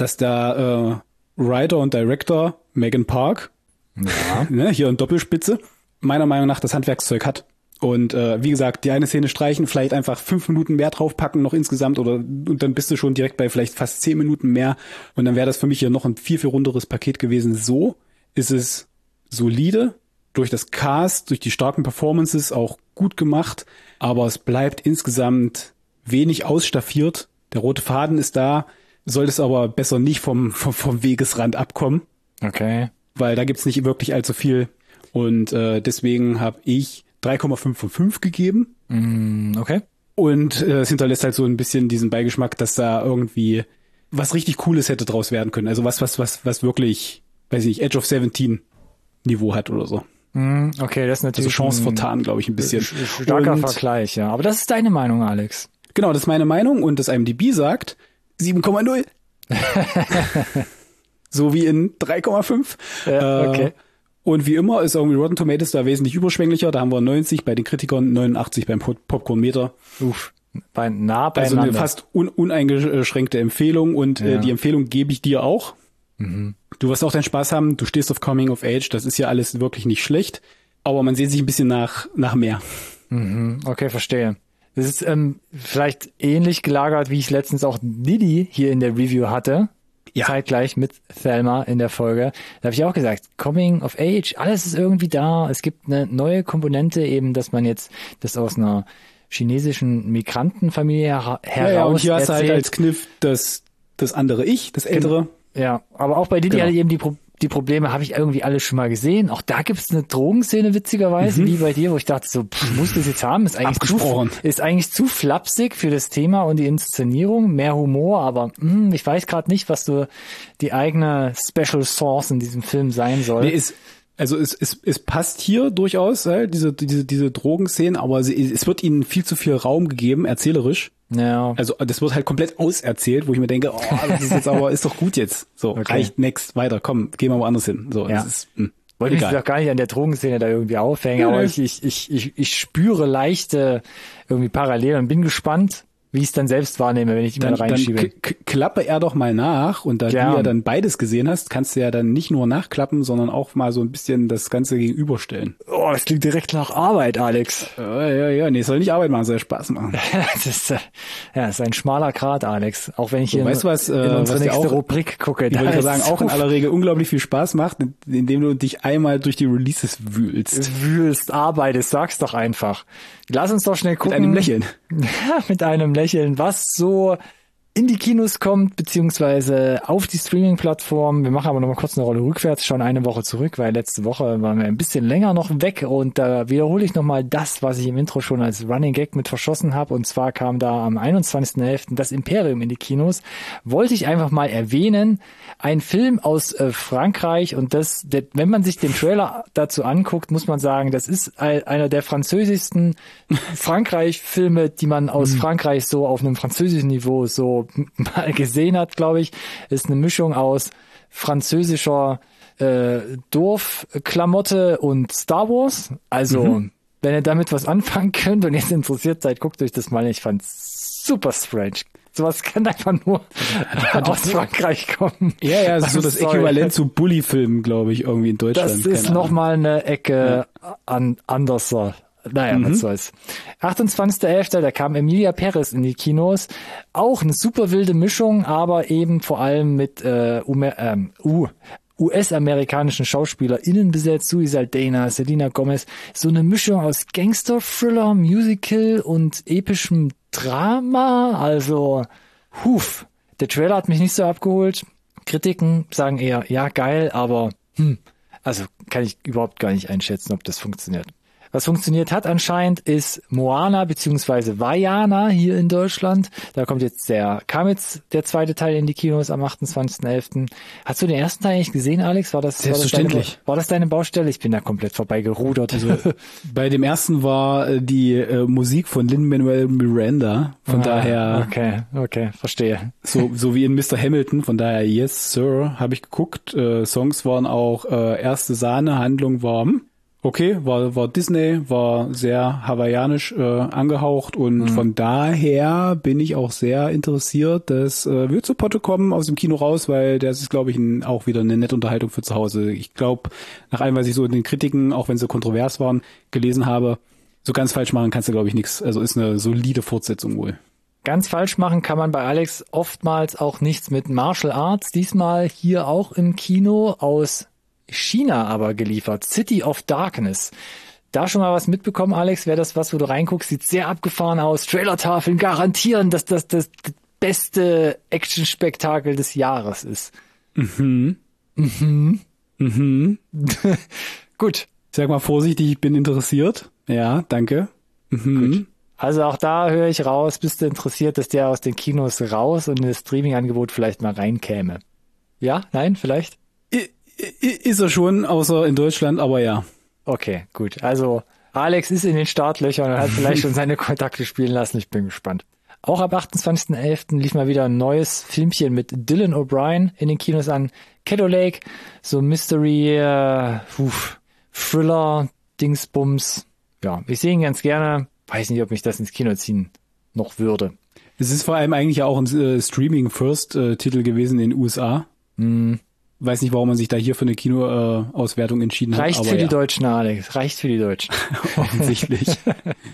der Writer und Director Megan Park, ne, hier in Doppelspitze, meiner Meinung nach das Handwerkszeug hat. Und wie gesagt, die eine Szene streichen, vielleicht einfach 5 Minuten mehr draufpacken noch insgesamt und dann bist du schon direkt bei vielleicht fast 10 Minuten mehr und dann wäre das für mich hier noch ein viel, viel runderes Paket gewesen. So ist es solide, durch das Cast, durch die starken Performances auch gut gemacht, aber es bleibt insgesamt wenig ausstaffiert. Der rote Faden ist da, soll es aber besser nicht vom Wegesrand abkommen. Okay. Weil da gibt's nicht wirklich allzu viel und deswegen habe ich 3,5 von 5 gegeben. Okay. Und es hinterlässt halt so ein bisschen diesen Beigeschmack, dass da irgendwie was richtig Cooles hätte draus werden können. Also was wirklich, weiß ich nicht, Edge of 17 Niveau hat oder so. Okay, das ist natürlich also Chance vertan, glaube ich, ein bisschen. Starker Vergleich, ja. Aber das ist deine Meinung, Alex. Genau, das ist meine Meinung und das IMDb sagt 7,0. So wie in 3,5. Okay. Und wie immer ist irgendwie Rotten Tomatoes da wesentlich überschwänglicher. Da haben wir 90 bei den Kritikern, 89 beim Popcorn-Meter. Nah beieinander. Also eine fast uneingeschränkte Empfehlung und die Empfehlung gebe ich dir auch. Du wirst auch deinen Spaß haben, du stehst auf Coming of Age, das ist ja alles wirklich nicht schlecht, aber man sehnt sich ein bisschen nach mehr. Okay, verstehe. Das ist vielleicht ähnlich gelagert, wie ich letztens auch Didi hier in der Review hatte. Ja. Zeitgleich mit Thelma in der Folge. Da habe ich auch gesagt, Coming of Age, alles ist irgendwie da. Es gibt eine neue Komponente eben, dass man jetzt das aus einer chinesischen Migrantenfamilie heraus ja, und hier hast du erzählt. halt als Kniff das andere Ich, das Ältere. Ja, aber auch bei Didi hatte ich eben die Probleme habe ich irgendwie alle schon mal gesehen. Auch da gibt's eine Drogenszene, witzigerweise, wie bei dir, wo ich dachte, so, muss das jetzt haben? Ist eigentlich zu flapsig für das Thema und die Inszenierung. Mehr Humor, aber ich weiß gerade nicht, was so die eigene Special Sauce in diesem Film sein soll. Nee, es passt hier durchaus, diese Drogenszenen, aber es wird ihnen viel zu viel Raum gegeben, erzählerisch. Ja. Also das wird halt komplett auserzählt, wo ich mir denke, das ist jetzt aber, ist doch gut jetzt. So, okay. Reicht, next, weiter, komm, gehen wir woanders hin. So, ja. Das ist, wollte mich doch gar nicht an der Drogenszene da irgendwie aufhängen, aber ich spüre leichte irgendwie Parallelen und bin gespannt, wie ich es dann selbst wahrnehme, wenn ich die mal reinschiebe. Klappe er doch mal nach und da du ja dann beides gesehen hast, kannst du ja dann nicht nur nachklappen, sondern auch mal so ein bisschen das Ganze gegenüberstellen. Oh, das klingt direkt nach Arbeit, Alex. Ja, nee, es soll nicht Arbeit machen, es soll Spaß machen. Das ist ein schmaler Grat, Alex. Auch wenn ich hier in unsere nächste Rubrik gucke. Ich würde sagen, auch in aller Regel unglaublich viel Spaß macht, indem du dich einmal durch die Releases wühlst. Arbeitest, sag's doch einfach. Lass uns doch schnell gucken. Mit einem Lächeln. Mit einem Lächeln, was so in die Kinos kommt, beziehungsweise auf die Streaming-Plattform. Wir machen aber noch mal kurz eine Rolle rückwärts, schauen eine Woche zurück, weil letzte Woche waren wir ein bisschen länger noch weg und da wiederhole ich nochmal das, was ich im Intro schon als Running Gag mit verschossen habe, und zwar kam da am 21.11. das Imperium in die Kinos. Wollte ich einfach mal erwähnen, ein Film aus Frankreich, und wenn man sich den Trailer dazu anguckt, muss man sagen, das ist einer der französischsten Frankreich-Filme, die man aus Frankreich so auf einem französischen Niveau so mal gesehen hat, glaube ich. Ist eine Mischung aus französischer Dorfklamotte und Star Wars. Also, wenn ihr damit was anfangen könnt und jetzt interessiert seid, guckt euch das mal. Ich fand's super strange. Sowas kann einfach nur aus Frankreich kommen. Ja, so das Äquivalent zu Bully-Filmen, glaube ich, irgendwie in Deutschland. Das ist nochmal eine Ecke anders. Naja, was soll's. 28.11., da kam Emilia Perez in die Kinos. Auch eine super wilde Mischung, aber eben vor allem mit US-amerikanischen SchauspielerInnen besetzt. Zoe Saldana, Selena Gomez. So eine Mischung aus Gangster-Thriller, Musical und epischem Drama. Also, der Trailer hat mich nicht so abgeholt. Kritiken sagen eher, ja, geil, aber also kann ich überhaupt gar nicht einschätzen, ob das funktioniert. Was funktioniert hat anscheinend ist Moana bzw. Vaiana hier in Deutschland. Da kam jetzt der zweite Teil in die Kinos am 28.11. Hast du den ersten Teil eigentlich gesehen, Alex? Selbstverständlich. War das deine Baustelle? Ich bin da komplett vorbeigerudert. Also, bei dem ersten war die Musik von Lin-Manuel Miranda. Von daher. Okay, verstehe. So wie in Mr. Hamilton. Von daher, yes, sir, habe ich geguckt. Songs waren auch erste Sahne, Handlung war okay, war Disney, war sehr hawaiianisch angehaucht und von daher bin ich auch sehr interessiert, dass wir zu Potte kommen aus dem Kino raus, weil das ist, glaube ich, auch wieder eine nette Unterhaltung für zu Hause. Ich glaube, nach allem, was ich so in den Kritiken, auch wenn sie kontrovers waren, gelesen habe, so ganz falsch machen kannst du, glaube ich, nichts. Also ist eine solide Fortsetzung wohl. Ganz falsch machen kann man bei Alex oftmals auch nichts mit Martial Arts. Diesmal hier auch im Kino aus China aber geliefert. City of Darkness. Da schon mal was mitbekommen, Alex? Wäre das was, wo du reinguckst? Sieht sehr abgefahren aus. Trailertafeln garantieren, dass das beste Action-Spektakel des Jahres ist. Gut. Sag mal vorsichtig, ich bin interessiert. Ja, danke. Gut. Also auch da höre ich raus, bist du interessiert, dass der aus den Kinos raus und in das Streaming-Angebot vielleicht mal reinkäme? Ja? Nein? Vielleicht? Ist er schon, außer in Deutschland, aber ja. Okay, gut. Also Alex ist in den Startlöchern und hat vielleicht schon seine Kontakte spielen lassen. Ich bin gespannt. Auch ab 28.11. lief mal wieder ein neues Filmchen mit Dylan O'Brien in den Kinos an. Caddo Lake, so Mystery, Thriller, Dingsbums. Ja, ich sehe ihn ganz gerne. Weiß nicht, ob mich das ins Kino ziehen noch würde. Es ist vor allem eigentlich auch ein Streaming-First-Titel gewesen in den USA. Weiß nicht, warum man sich da hier für eine Kino-Auswertung entschieden hat. Reicht für die Deutschen, Alex. Reicht für die Deutschen. Offensichtlich.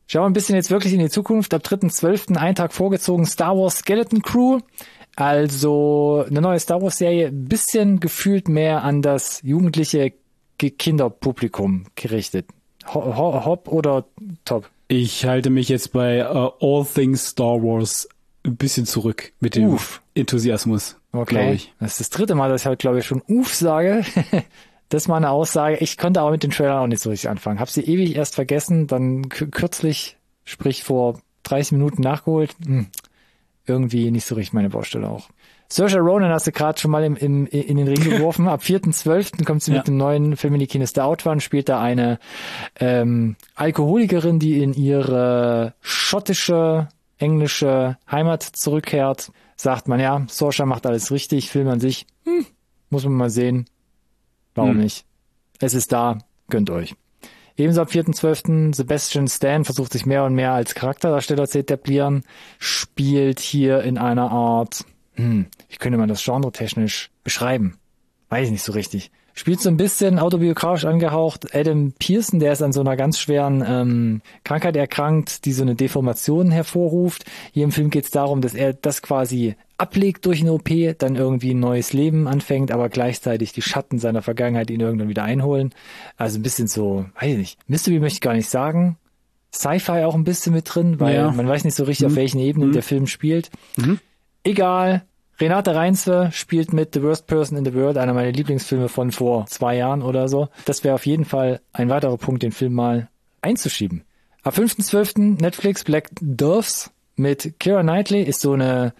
Schauen wir ein bisschen jetzt wirklich in die Zukunft. Ab 3.12. einen Tag vorgezogen Star Wars Skeleton Crew. Also eine neue Star Wars Serie, bisschen gefühlt mehr an das jugendliche Kinderpublikum gerichtet. Hop oder top? Ich halte mich jetzt bei All Things Star Wars ein bisschen zurück mit dem Enthusiasmus, glaube ich. Das ist das 3. Mal, dass ich halt, glaube ich, schon sage. Das ist mal eine Aussage. Ich konnte aber mit den Trailern auch nicht so richtig anfangen. Hab sie ewig erst vergessen, dann kürzlich, sprich vor 30 Minuten nachgeholt. Irgendwie nicht so richtig meine Baustelle auch. Saoirse Ronan hast du gerade schon mal in den Ring geworfen. Ab 4.12. kommt sie mit dem neuen Film in die Kinos. The Outrun spielt da eine Alkoholikerin, die in ihre schottische, englische Heimat zurückkehrt. Sagt man, ja, Saoirse macht alles richtig. Film an sich, muss man mal sehen. Warum nicht? Es ist da, gönnt euch. Ebenso ab 4.12. Sebastian Stan versucht sich mehr und mehr als Charakterdarsteller zu etablieren, spielt hier in einer Art, wie könnte man das genre-technisch beschreiben? Weiß ich nicht so richtig. Spielt so ein bisschen autobiografisch angehaucht. Adam Pearson, der ist an so einer ganz schweren Krankheit erkrankt, die so eine Deformation hervorruft. Hier im Film geht es darum, dass er das quasi ablegt durch eine OP, dann irgendwie ein neues Leben anfängt, aber gleichzeitig die Schatten seiner Vergangenheit ihn irgendwann wieder einholen. Also ein bisschen so, weiß ich nicht, Mystery möchte ich gar nicht sagen. Sci-Fi auch ein bisschen mit drin, weil man weiß nicht so richtig, auf welchen Ebenen der Film spielt. Egal. Renate Reinsve spielt mit The Worst Person in the World, einer meiner Lieblingsfilme von vor 2 Jahren oder so. Das wäre auf jeden Fall ein weiterer Punkt, den Film mal einzuschieben. Ab 5.12. Netflix Black Doves mit Keira Knightley ist so eine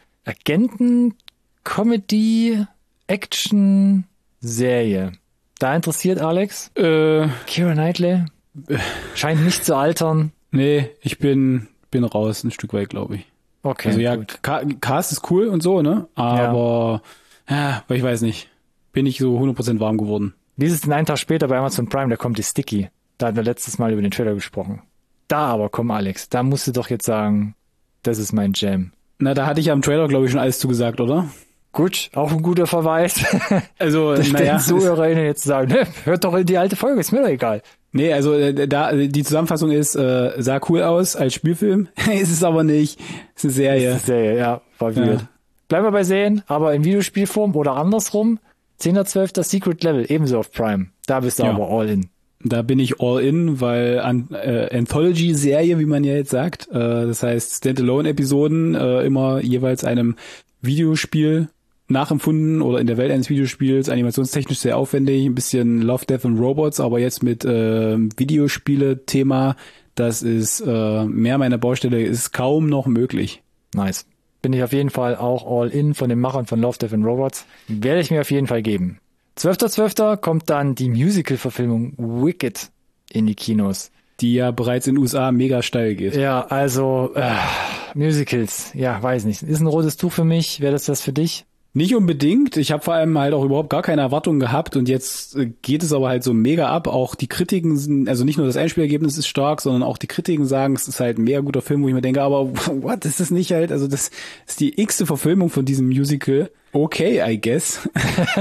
Agenten-Comedy-Action-Serie. Da interessiert Alex? Keira Knightley? Scheint nicht zu altern. Nee, ich bin raus ein Stück weit, glaube ich. Okay. Also ja, Cast ist cool und so, ne? Aber ich weiß nicht. Bin ich so 100% warm geworden. Wie ist es denn einen Tag später bei Amazon Prime, da kommt die Sticky. Da hatten wir letztes Mal über den Trailer gesprochen. Da aber, komm Alex, da musst du doch jetzt sagen, das ist mein Jam. Na, da hatte ich ja im Trailer, glaube ich, schon alles zugesagt, oder? Gut, auch ein guter Verweis. Also, den ZuhörerInnen jetzt sagen, ne, hört doch in die alte Folge, ist mir doch egal. Nee, also die Zusammenfassung ist, sah cool aus als Spielfilm, ist es aber nicht, ist eine Serie. Ist eine Serie, ja, war weird. Ja. Bleiben wir bei Serien, aber in Videospielform oder andersrum, 10.12. Secret Level, ebenso auf Prime. Da bist du aber all in. Da bin ich all in, weil Anthology-Serie, wie man ja jetzt sagt, das heißt Standalone-Episoden, immer jeweils einem Videospiel nachempfunden oder in der Welt eines Videospiels, animationstechnisch sehr aufwendig, ein bisschen Love, Death and Robots, aber jetzt mit Videospiele-Thema, das ist mehr meine Baustelle, ist kaum noch möglich. Nice. Bin ich auf jeden Fall auch all in von den Machern von Love, Death and Robots. Werde ich mir auf jeden Fall geben. 12.12. kommt dann die Musical-Verfilmung Wicked in die Kinos. Die ja bereits in den USA mega steil geht. Ja, also Musicals, ja, weiß nicht. Ist ein rotes Tuch für mich. Wäre das für dich? Nicht unbedingt. Ich habe vor allem halt auch überhaupt gar keine Erwartungen gehabt und jetzt geht es aber halt so mega ab. Auch die Kritiken sind, also nicht nur das Einspielergebnis ist stark, sondern auch die Kritiken sagen, es ist halt ein mega guter Film, wo ich mir denke, aber what, ist das nicht halt, also das ist die x-te Verfilmung von diesem Musical. Okay, I guess.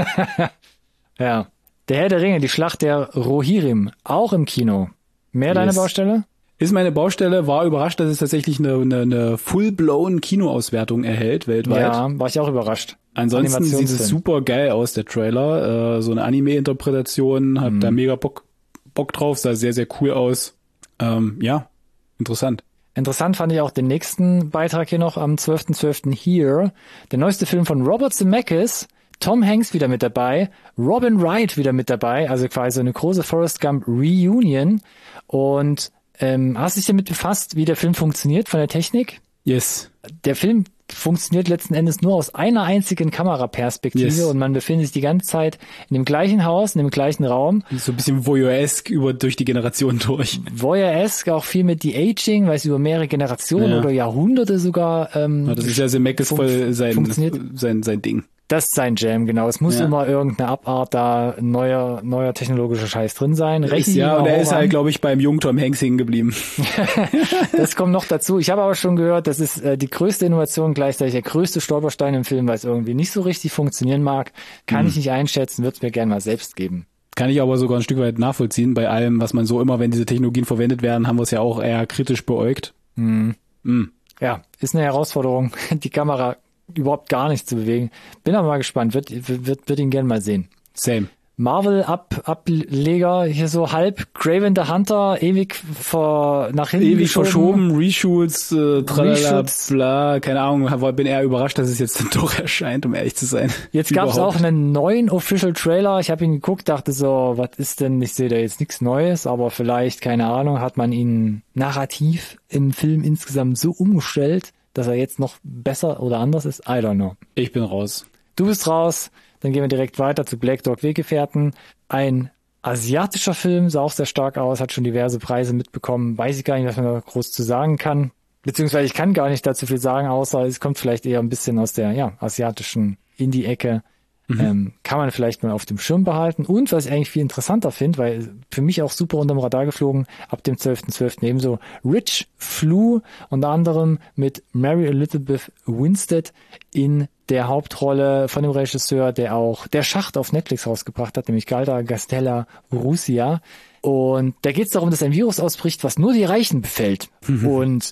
Ja. Der Herr der Ringe, die Schlacht der Rohirrim, auch im Kino. Mehr deine Baustelle? Ist meine Baustelle, war überrascht, dass es tatsächlich eine full-blown Kinoauswertung erhält weltweit. Ja, war ich auch überrascht. Ansonsten sieht es super geil aus, der Trailer. So eine Anime-Interpretation, hab da mega Bock drauf, sah sehr, sehr cool aus. Ja, interessant. Interessant fand ich auch den nächsten Beitrag hier noch am 12.12. Here. Der neueste Film von Robert Zemeckis. Tom Hanks wieder mit dabei, Robin Wright wieder mit dabei, also quasi eine große Forrest Gump Reunion. Und hast du dich damit befasst, wie der Film funktioniert von der Technik? Yes. Der Film funktioniert letzten Endes nur aus einer einzigen Kameraperspektive und man befindet sich die ganze Zeit in dem gleichen Haus, in dem gleichen Raum. So ein bisschen voyeuresque durch die Generationen durch. Voyeuresque, auch viel mit De-Aging, weil es über mehrere Generationen oder Jahrhunderte sogar das ist ja Zemeckis voll sein Ding. Das ist sein Jam, genau. Es muss immer irgendeine Abart da neuer technologischer Scheiß drin sein. Und er ist halt, glaube ich, beim jungen Tom Hanks hängen geblieben. Das kommt noch dazu. Ich habe aber schon gehört, das ist die größte Innovation, gleichzeitig der größte Stolperstein im Film, weil es irgendwie nicht so richtig funktionieren mag. Kann ich nicht einschätzen, würde es mir gerne mal selbst geben. Kann ich aber sogar ein Stück weit nachvollziehen. Bei allem, was man so immer, wenn diese Technologien verwendet werden, haben wir es ja auch eher kritisch beäugt. Ja, ist eine Herausforderung, die Kamera überhaupt gar nicht zu bewegen. Bin aber mal gespannt, wird ihn gerne mal sehen. Same. Marvel-Ableger, hier so halb Kraven the Hunter, ewig nach hinten ewig geschoben. verschoben, Reshoots, tralala, bla, keine Ahnung, bin eher überrascht, dass es jetzt dann doch erscheint, um ehrlich zu sein. Jetzt gab es auch einen neuen Official Trailer, ich habe ihn geguckt, dachte so, was ist denn, ich sehe da jetzt nichts Neues, aber vielleicht, keine Ahnung, hat man ihn narrativ im Film insgesamt so umgestellt, dass er jetzt noch besser oder anders ist, I don't know. Ich bin raus. Du bist raus. Dann gehen wir direkt weiter zu Black Dog Weggefährten. Ein asiatischer Film, sah auch sehr stark aus, hat schon diverse Preise mitbekommen. Weiß ich gar nicht, was man da groß zu sagen kann. Beziehungsweise ich kann gar nicht dazu viel sagen, außer es kommt vielleicht eher ein bisschen aus der asiatischen Indie-Ecke. Kann man vielleicht mal auf dem Schirm behalten. Und was ich eigentlich viel interessanter finde, weil für mich auch super unterm Radar geflogen, ab dem 12.12. ebenso Rich Flew, unter anderem mit Mary Elizabeth Winstead in der Hauptrolle von dem Regisseur, der auch Der Schacht auf Netflix rausgebracht hat, nämlich Galda Gastella Russia. Und da geht es darum, dass ein Virus ausbricht, was nur die Reichen befällt. Und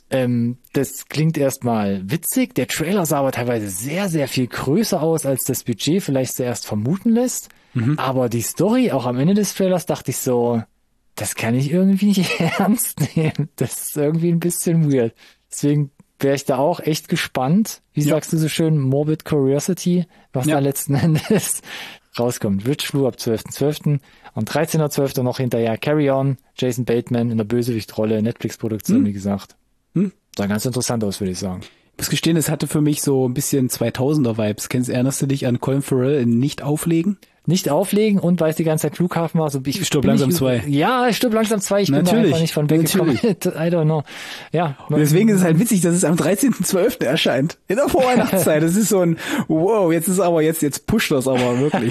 das klingt erstmal witzig. Der Trailer sah aber teilweise sehr, sehr viel größer aus, als das Budget vielleicht zuerst vermuten lässt. Aber die Story, auch am Ende des Trailers, dachte ich so, das kann ich irgendwie nicht ernst nehmen. Das ist irgendwie ein bisschen weird. Deswegen wäre ich da auch echt gespannt. Wie sagst du so schön? Morbid Curiosity, was da letzten Endes rauskommt. Rich Flew ab 12.12. und 13.12. noch hinterher Carry On, Jason Bateman in der Bösewichtrolle, Netflix-Produktion, wie gesagt. Sah ganz interessant aus, würde ich sagen. Ich muss gestehen, es hatte für mich so ein bisschen 2000er-Vibes. Erinnerst du dich an Colin Farrell in Nicht auflegen? Nicht auflegen und weil es die ganze Zeit Flughafen war. So, Stirb langsam 2. Ja, Stirb langsam 2. Ich bin da einfach nicht von weggekommen. I don't know. Ja. Und deswegen ist es halt witzig, dass es am 13.12. erscheint. In der Vorweihnachtszeit. Das ist so ein, wow, jetzt pusht das aber wirklich.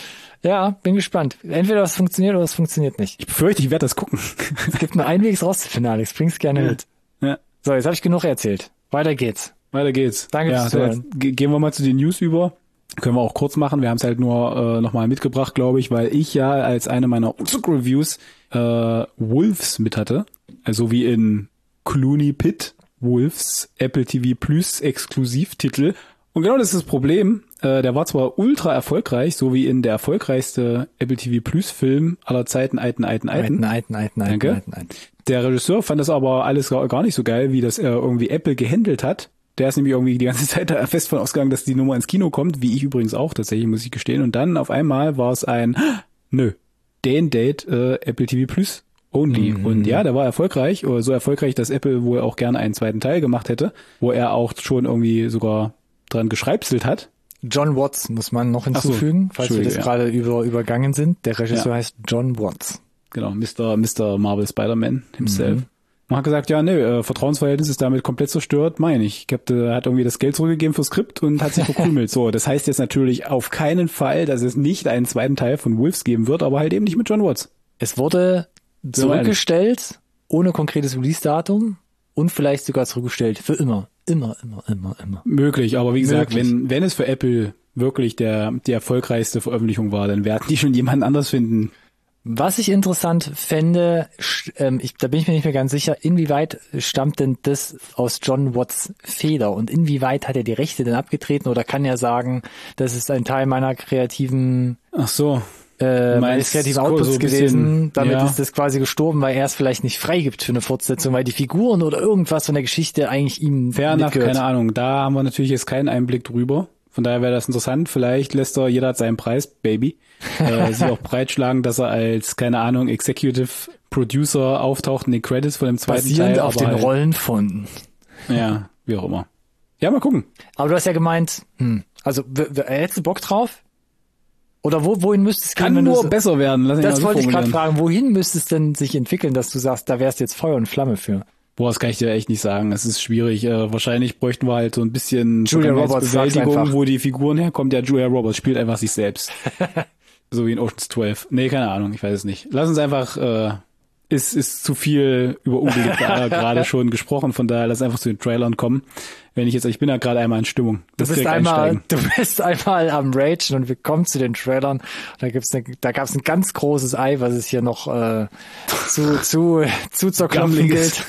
Ja, bin gespannt. Entweder das funktioniert oder es funktioniert nicht. Ich befürchte, ich werde das gucken. Es gibt nur einen Weg, es rauszufinden, Alex. Bring's gerne mit. Ja. So, jetzt habe ich genug erzählt. Weiter geht's. Danke fürs Zuhören. Gehen wir mal zu den News über. Können wir auch kurz machen. Wir haben es halt nur nochmal mitgebracht, glaube ich, weil ich ja als eine meiner Reviews Wolves mit hatte. Also wie in Clooney Pitt, Wolves, Apple TV Plus Exklusivtitel. Und genau das ist das Problem. Der war zwar ultra erfolgreich, so wie in der erfolgreichste Apple TV Plus Film aller Zeiten, Eiten. Danke. Der Regisseur fand das aber alles gar nicht so geil, wie das irgendwie Apple gehandelt hat. Der ist nämlich irgendwie die ganze Zeit da fest von ausgegangen, dass die Nummer ins Kino kommt, wie ich übrigens auch tatsächlich, muss ich gestehen. Und dann auf einmal war es ein, Day and Date Apple TV Plus only. Und ja, der war erfolgreich, oder so erfolgreich, dass Apple wohl auch gerne einen zweiten Teil gemacht hätte, wo er auch schon irgendwie sogar dran geschreibselt hat. John Watts muss man noch hinzufügen, falls wir das gerade übergangen sind. Der Regisseur heißt John Watts. Genau, Mr. Marvel Spider-Man himself. Man hat gesagt, Vertrauensverhältnis ist damit komplett zerstört, meine ich. Er hat irgendwie das Geld zurückgegeben fürs Skript und hat sich verkrümelt. So, das heißt jetzt natürlich auf keinen Fall, dass es nicht einen zweiten Teil von Wolves geben wird, aber halt eben nicht mit John Watts. Es wurde zurückgestellt, ohne konkretes Release-Datum und vielleicht sogar zurückgestellt für immer. Immer. Möglich, aber wie gesagt, wenn es für Apple wirklich die erfolgreichste Veröffentlichung war, dann werden die schon jemanden anders finden. Was ich interessant fände, da bin ich mir nicht mehr ganz sicher, inwieweit stammt denn das aus John Watts Feder und inwieweit hat er die Rechte denn abgetreten oder kann er sagen, das ist ein Teil meiner kreativen meines kreativen Outputs gewesen, damit ist das quasi gestorben, weil er es vielleicht nicht freigibt für eine Fortsetzung, weil die Figuren oder irgendwas von der Geschichte eigentlich ihm mitgehört. Keine Ahnung, da haben wir natürlich jetzt keinen Einblick drüber. Von daher wäre das interessant. Vielleicht lässt jeder hat seinen Preis, Baby, sich auch breitschlagen, dass er als, keine Ahnung, Executive Producer auftaucht in den Credits von dem zweiten basierend Teil. Auf den Rollen von. Ja, wie auch immer. Ja, mal gucken. Aber du hast ja gemeint, also hättest du Bock drauf? Oder wohin müsste es gehen? Kann nur besser werden. Das wollte ich gerade fragen. Wohin müsste es denn sich entwickeln, dass du sagst, da wärst du jetzt Feuer und Flamme für? Boah, das kann ich dir echt nicht sagen. Es ist schwierig. Wahrscheinlich bräuchten wir halt so ein bisschen Julia Roberts Bewältigung, wo die Figuren herkommt. Ja, Julia Roberts spielt einfach sich selbst. So wie in Ocean's 12. Nee, keine Ahnung. Ich weiß es nicht. Lass uns einfach ist zu viel über unbeliebte Eier gerade schon gesprochen, von daher lass einfach zu den Trailern kommen. Ich bin ja gerade einmal in Stimmung. Du bist einmal am Ragen und wir kommen zu den Trailern. Da gab's ein ganz großes Ei, was es hier noch zu zerklopfen gilt.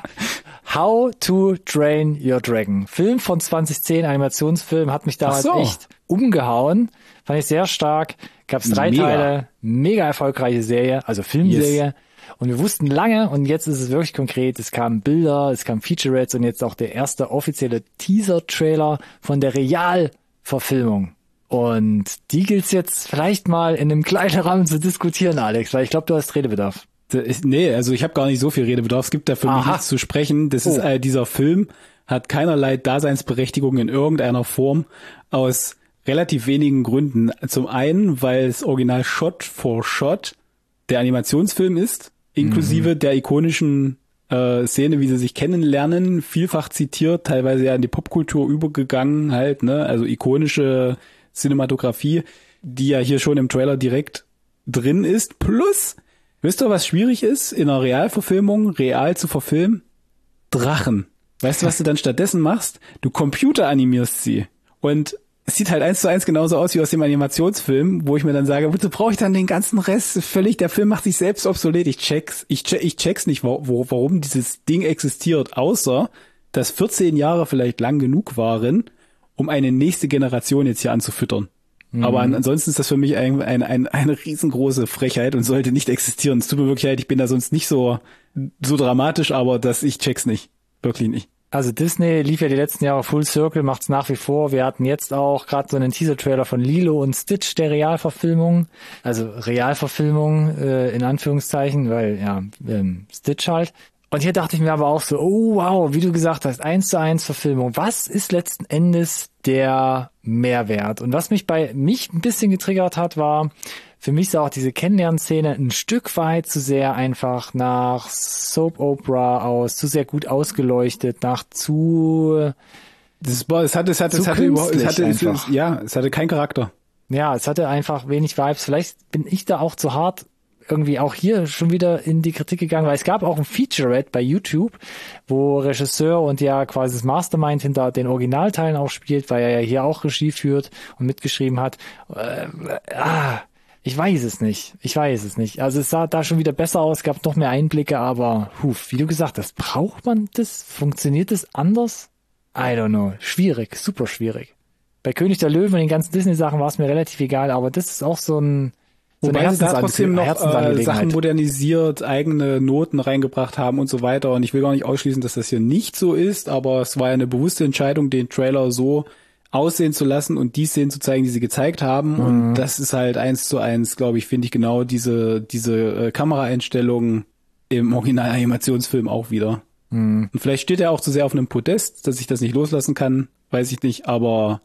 How to Train Your Dragon. Film von 2010, Animationsfilm, hat mich damals echt umgehauen. Fand ich sehr stark. Gab's 3 Teile, mega erfolgreiche Serie, also Filmserie. Yes. Und wir wussten lange, und jetzt ist es wirklich konkret, es kamen Bilder, es kamen Featurettes und jetzt auch der erste offizielle Teaser-Trailer von der Realverfilmung. Und die gilt's jetzt vielleicht mal in einem kleinen Rahmen zu diskutieren, Alex, weil ich glaube, du hast Redebedarf. Also ich habe gar nicht so viel Redebedarf. Es gibt da für mich nichts zu sprechen. Dieser Film hat keinerlei Daseinsberechtigung in irgendeiner Form aus relativ wenigen Gründen. Zum einen, weil es original Shot for Shot der Animationsfilm ist, inklusive der ikonischen Szene, wie sie sich kennenlernen, vielfach zitiert, teilweise ja in die Popkultur übergegangen halt, ne? Also ikonische Cinematografie, die ja hier schon im Trailer direkt drin ist. Plus, wisst ihr, was schwierig ist, in einer Realverfilmung real zu verfilmen? Drachen. Weißt du, was du dann stattdessen machst? Du computeranimierst sie. Und es sieht halt 1:1 genauso aus wie aus dem Animationsfilm, wo ich mir dann sage, wozu brauche ich dann den ganzen Rest? Völlig, der Film macht sich selbst obsolet. Ich check's nicht, warum dieses Ding existiert, außer, dass 14 Jahre vielleicht lang genug waren, um eine nächste Generation jetzt hier anzufüttern. Aber ansonsten ist das für mich eine riesengroße Frechheit und sollte nicht existieren. Es tut mir wirklich leid, ich bin da sonst nicht so dramatisch, aber ich check's nicht. Wirklich nicht. Also Disney lief ja die letzten Jahre Full Circle, macht's nach wie vor. Wir hatten jetzt auch gerade so einen Teaser-Trailer von Lilo und Stitch, der Realverfilmung. Also Realverfilmung in Anführungszeichen, weil ja, Stitch halt. Und hier dachte ich mir aber auch so, oh wow, wie du gesagt hast, 1:1 Verfilmung. Was ist letzten Endes der Mehrwert? Und was mich ein bisschen getriggert hat, war, für mich sah auch diese Kennenlernszene ein Stück weit zu sehr einfach nach Soap Opera aus, zu sehr gut ausgeleuchtet, es hatte keinen Charakter. Ja, es hatte einfach wenig Vibes. Vielleicht bin ich da auch zu hart irgendwie auch hier schon wieder in die Kritik gegangen, weil es gab auch ein Featurette bei YouTube, wo Regisseur und ja quasi das Mastermind hinter den Originalteilen auch spielt, weil er ja hier auch Regie führt und mitgeschrieben hat. Ich weiß es nicht. Also es sah da schon wieder besser aus, gab noch mehr Einblicke, aber wie du gesagt hast, braucht man das? Funktioniert das anders? I don't know. Schwierig, super schwierig. Bei König der Löwen und den ganzen Disney-Sachen war es mir relativ egal, aber das ist auch so eine trotzdem noch Sachen modernisiert, eigene Noten reingebracht haben und so weiter. Und ich will gar nicht ausschließen, dass das hier nicht so ist, aber es war ja eine bewusste Entscheidung, den Trailer so aussehen zu lassen und die Szenen zu zeigen, die sie gezeigt haben. Und das ist halt 1:1, glaube ich, finde ich genau diese Kameraeinstellungen im Original-Animationsfilm auch wieder. Und vielleicht steht er auch zu sehr auf einem Podest, dass ich das nicht loslassen kann, weiß ich nicht, aber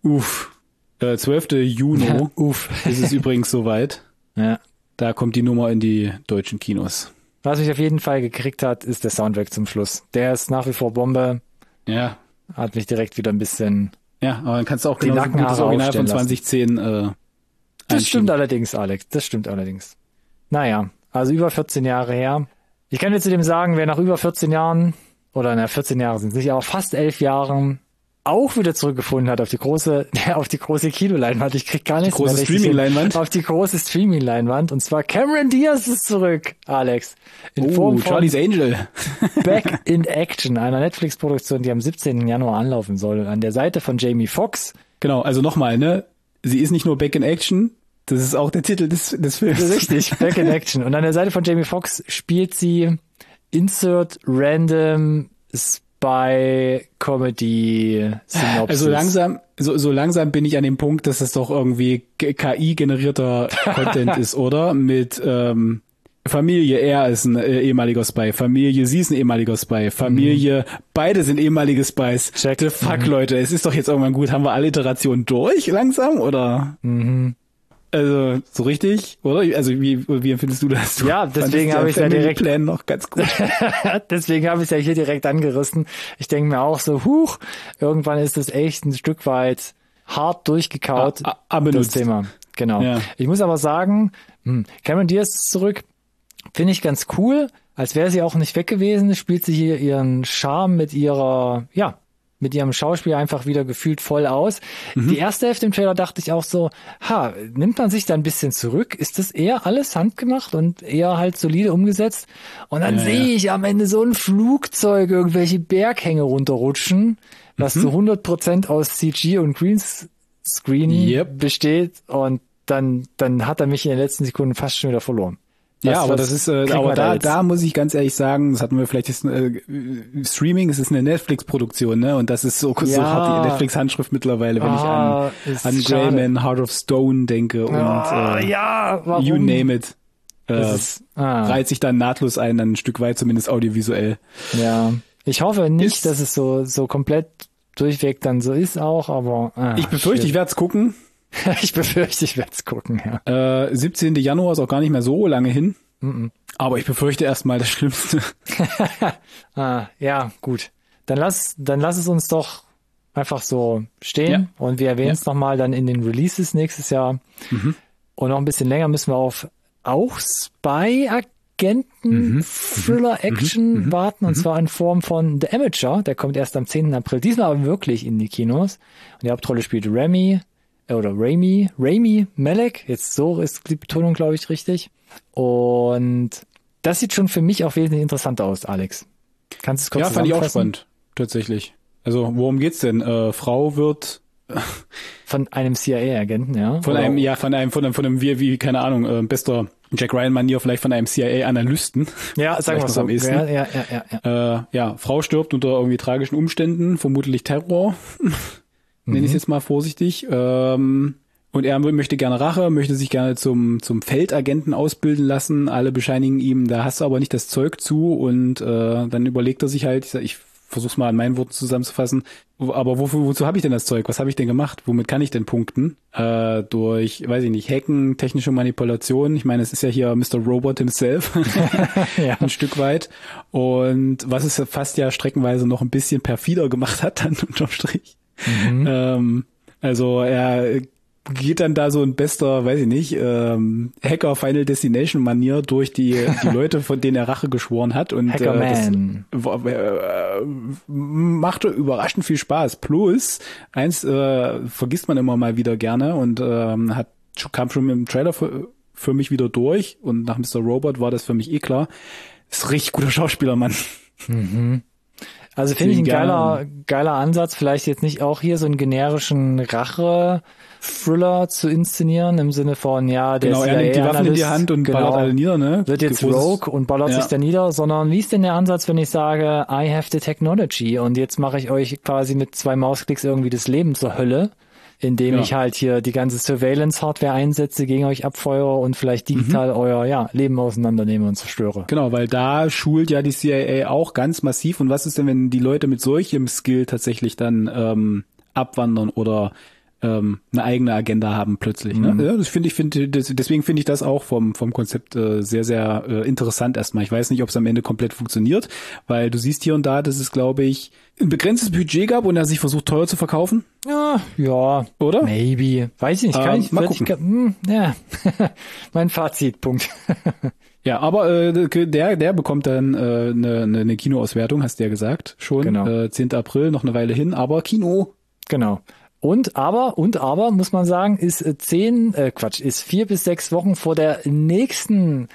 12. Juni ist es übrigens soweit. Ja. Da kommt die Nummer in die deutschen Kinos. Was mich auf jeden Fall gekriegt hat, ist der Soundtrack zum Schluss. Der ist nach wie vor Bombe. Ja. Hat mich direkt wieder ein bisschen... Ja, aber dann kannst du auch genau das Original von 2010 Das stimmt allerdings, Alex. Das stimmt allerdings. Naja, also über 14 Jahre her. Ich kann dir zudem sagen, wer nach über 14 Jahren, 14 Jahre sind es nicht, aber fast 11 Jahren auch wieder zurückgefunden hat auf die große Kinoleinwand. Ich krieg gar nichts mehr. Die große Streaming-Leinwand? Auf die große Streaming-Leinwand. Und zwar Cameron Diaz ist zurück, Alex. In Form von Charlie's Angel. Back in Action, einer Netflix-Produktion, die am 17. Januar anlaufen soll. An der Seite von Jamie Foxx. Genau, also nochmal, ne? Sie ist nicht nur Back in Action, das ist auch der Titel des Films. Richtig, Back in Action. Und an der Seite von Jamie Foxx spielt sie Insert Random Spy Comedy Synopsis. Also so langsam bin ich an dem Punkt, dass das doch irgendwie KI-generierter Content ist, oder? Mit Familie, er ist ein ehemaliger Spy. Familie, sie ist ein ehemaliger Spy. Familie, beide sind ehemalige Spies. Check. The fuck, Leute, es ist doch jetzt irgendwann gut. Haben wir alle Iterationen durch langsam, oder? Also, so richtig, oder? Also, wie empfindest du das? Ja, deswegen habe ich ja direkt Plan noch ganz gut. Deswegen habe ich ja hier direkt angerissen. Ich denke mir auch so, irgendwann ist das echt ein Stück weit hart durchgekaut, das Thema. Genau. Ja. Ich muss aber sagen, Cameron Diaz ist zurück. Finde ich ganz cool, als wäre sie auch nicht weg gewesen, spielt sie hier ihren Charme mit ihrem Schauspiel einfach wieder gefühlt voll aus. Die erste Hälfte im Trailer dachte ich auch so, nimmt man sich da ein bisschen zurück? Ist das eher alles handgemacht und eher halt solide umgesetzt? Und dann sehe ich am Ende so ein Flugzeug, irgendwelche Berghänge runterrutschen, was zu 100% aus CG und Greenscreen besteht, und dann hat er mich in den letzten Sekunden fast schon wieder verloren. Ja, aber das ist, aber da muss ich ganz ehrlich sagen, das hatten wir vielleicht jetzt, Streaming, es ist eine Netflix-Produktion, ne? Und das ist so hart die Netflix-Handschrift mittlerweile, wenn ich an Greyman, Heart of Stone denke und warum? You name it. Reiht sich dann nahtlos ein ein Stück weit, zumindest audiovisuell. Ja, ich hoffe nicht, dass es so komplett durchweg dann so ist auch, aber ich befürchte, ich werde es gucken. Ich befürchte, ich werde es gucken, ja. 17. Januar ist auch gar nicht mehr so lange hin. Aber ich befürchte erstmal das Schlimmste. Ja, gut. Dann lass es uns doch einfach so stehen und wir erwähnen es nochmal dann in den Releases nächstes Jahr. Und noch ein bisschen länger müssen wir auf auch Spy-Agenten Thriller-Action warten, und zwar in Form von The Amateur. Der kommt erst am 10. April. Diesmal aber wirklich in die Kinos. Und die Hauptrolle spielt Rami Malek, jetzt so ist die Betonung, glaube ich, richtig. Und das sieht schon für mich auch wesentlich interessanter aus, Alex. Kannst du es kurz zusammenfassen? Ja, fand ich auch spannend, tatsächlich. Also, worum geht's denn? Frau wird von einem CIA-Agenten, ja? Von einem, wie, keine Ahnung, bester Jack Ryan-Manier, vielleicht von einem CIA-Analysten. Ja, sagen wir so. Am ehesten. Ja, Frau stirbt unter irgendwie tragischen Umständen, vermutlich Terror. Nenne ich es jetzt mal vorsichtig. Und er möchte gerne Rache, möchte sich gerne zum Feldagenten ausbilden lassen. Alle bescheinigen ihm, da hast du aber nicht das Zeug zu. Und dann überlegt er sich halt, ich versuch's mal an meinen Worten zusammenzufassen, aber wozu habe ich denn das Zeug? Was habe ich denn gemacht? Womit kann ich denn punkten? Durch, weiß ich nicht, Hacken, technische Manipulation. Ich meine, es ist ja hier Mr. Robot himself. Ein Stück weit. Und was es fast ja streckenweise noch ein bisschen perfider gemacht hat, dann unterm Strich. Also er geht dann da so ein bester, weiß ich nicht, Hacker Final Destination Manier durch die Leute, von denen er Rache geschworen hat, und das machte überraschend viel Spaß. Plus eins vergisst man immer mal wieder gerne und kam schon im Trailer für mich wieder durch, und nach Mr. Robot war das für mich klar. Ist ein richtig guter Schauspieler, Mann. Also finde ich ein geiler Ansatz, vielleicht jetzt nicht auch hier so einen generischen Rache-Thriller zu inszenieren, im Sinne von, der genau, er nimmt die Waffen in die Hand und ballert alle nieder, ne? Wird jetzt Rogue und ballert sich da nieder, sondern wie ist denn der Ansatz, wenn ich sage, I have the technology, und jetzt mache ich euch quasi mit 2 Mausklicks irgendwie das Leben zur Hölle, indem ich halt hier die ganze Surveillance-Hardware einsetze, gegen euch abfeuere und vielleicht digital euer Leben auseinandernehme und zerstöre. Genau, weil da schult ja die CIA auch ganz massiv. Und was ist denn, wenn die Leute mit solchem Skill tatsächlich dann abwandern oder eine eigene Agenda haben plötzlich? Ne? Ja, das deswegen finde ich das auch vom Konzept sehr, sehr interessant erstmal. Ich weiß nicht, ob es am Ende komplett funktioniert, weil du siehst hier und da, dass es, glaube ich, ein begrenztes Budget gab und er sich versucht, teuer zu verkaufen. Ja. Oder? Maybe. Weiß ich nicht. Kann ich mal gucken. Mein Fazit, Punkt. Ja, aber der bekommt dann eine Kinoauswertung, hast du ja gesagt, schon. Genau. 10. April, noch eine Weile hin, aber Kino. Genau. Und aber, muss man sagen, ist 4 bis 6 Wochen vor der nächsten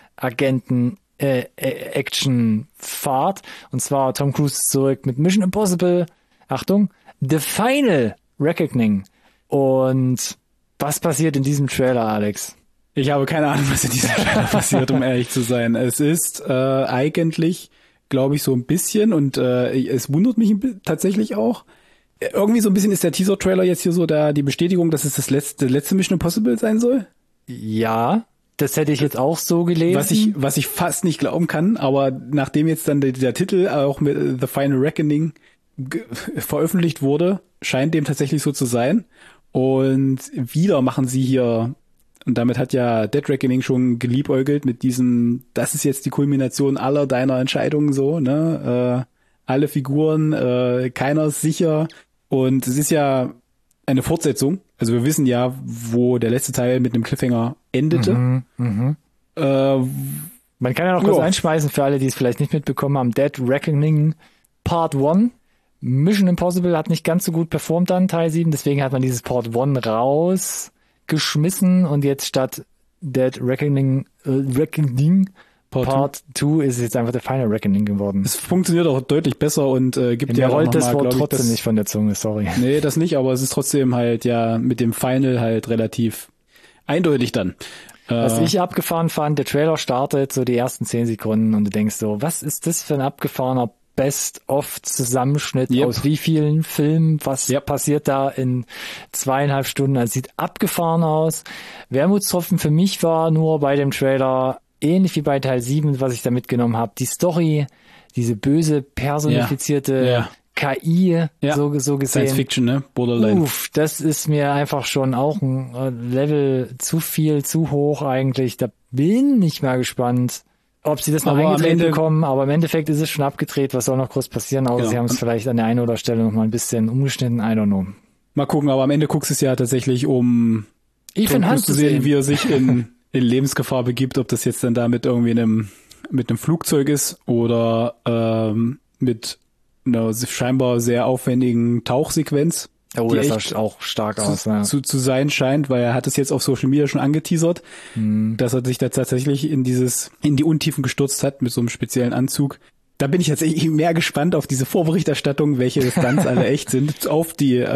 Action-Fahrt. Und zwar Tom Cruise zurück mit Mission Impossible. Achtung, The Final Reckoning. Und was passiert in diesem Trailer, Alex? Ich habe keine Ahnung, was in diesem Trailer passiert, um ehrlich zu sein. Es ist eigentlich, glaube ich, so ein bisschen, und es wundert mich tatsächlich auch, irgendwie so ein bisschen ist der Teaser-Trailer jetzt hier so die Bestätigung, dass es das letzte Mission Impossible sein soll. Ja, das hätte ich jetzt auch so gelesen. Was ich fast nicht glauben kann, aber nachdem jetzt dann der Titel auch mit The Final Reckoning veröffentlicht wurde, scheint dem tatsächlich so zu sein. Und wieder machen sie hier, und damit hat ja Dead Reckoning schon geliebäugelt mit diesem, das ist jetzt die Kulmination aller deiner Entscheidungen, so, ne? Alle Figuren, keiner ist sicher. Und es ist ja eine Fortsetzung. Also wir wissen ja, wo der letzte Teil mit einem Cliffhanger endete. Man kann ja noch kurz einschmeißen für alle, die es vielleicht nicht mitbekommen haben. Dead Reckoning Part 1. Mission Impossible hat nicht ganz so gut performt dann, Teil 7. Deswegen hat man dieses Part 1 rausgeschmissen und jetzt statt Dead Reckoning Part 2 ist es jetzt einfach der Final Reckoning geworden. Es funktioniert auch deutlich besser und gibt ja rollt das Wort glaube ich, trotzdem nicht von der Zunge, sorry. Nee, das nicht, aber es ist trotzdem halt ja mit dem Final halt relativ eindeutig dann. Was ich abgefahren fand, der Trailer startet so die ersten 10 Sekunden und du denkst so, was ist das für ein abgefahrener Best-of-Zusammenschnitt aus wie vielen Filmen, was passiert da in 2,5 Stunden, also sieht abgefahren aus. Wermutstropfen für mich war nur bei dem Trailer, ähnlich wie bei Teil 7, was ich da mitgenommen habe, die Story, diese böse personifizierte KI, so gesehen. Science Fiction, ne? Borderline. Das ist mir einfach schon auch ein Level zu viel, zu hoch eigentlich. Da bin ich mal gespannt, ob sie das noch eingedreht bekommen. Aber im Endeffekt ist es schon abgedreht. Was soll noch groß passieren? Außer sie haben es vielleicht an der einen oder Stelle noch mal ein bisschen umgeschnitten. I don't know. Mal gucken, aber am Ende guckst du es ja tatsächlich um Ethan Hunt zu sehen, wie er sich in Lebensgefahr begibt, ob das jetzt dann da mit irgendwie mit einem Flugzeug ist oder mit einer scheinbar sehr aufwendigen Tauchsequenz. Oh, das sah auch stark aus. Zu sein scheint, weil er hat es jetzt auf Social Media schon angeteasert, dass er sich da tatsächlich in die Untiefen gestürzt hat mit so einem speziellen Anzug. Da bin ich jetzt mehr gespannt auf diese Vorberichterstattung, welche Stunts alle echt sind, auf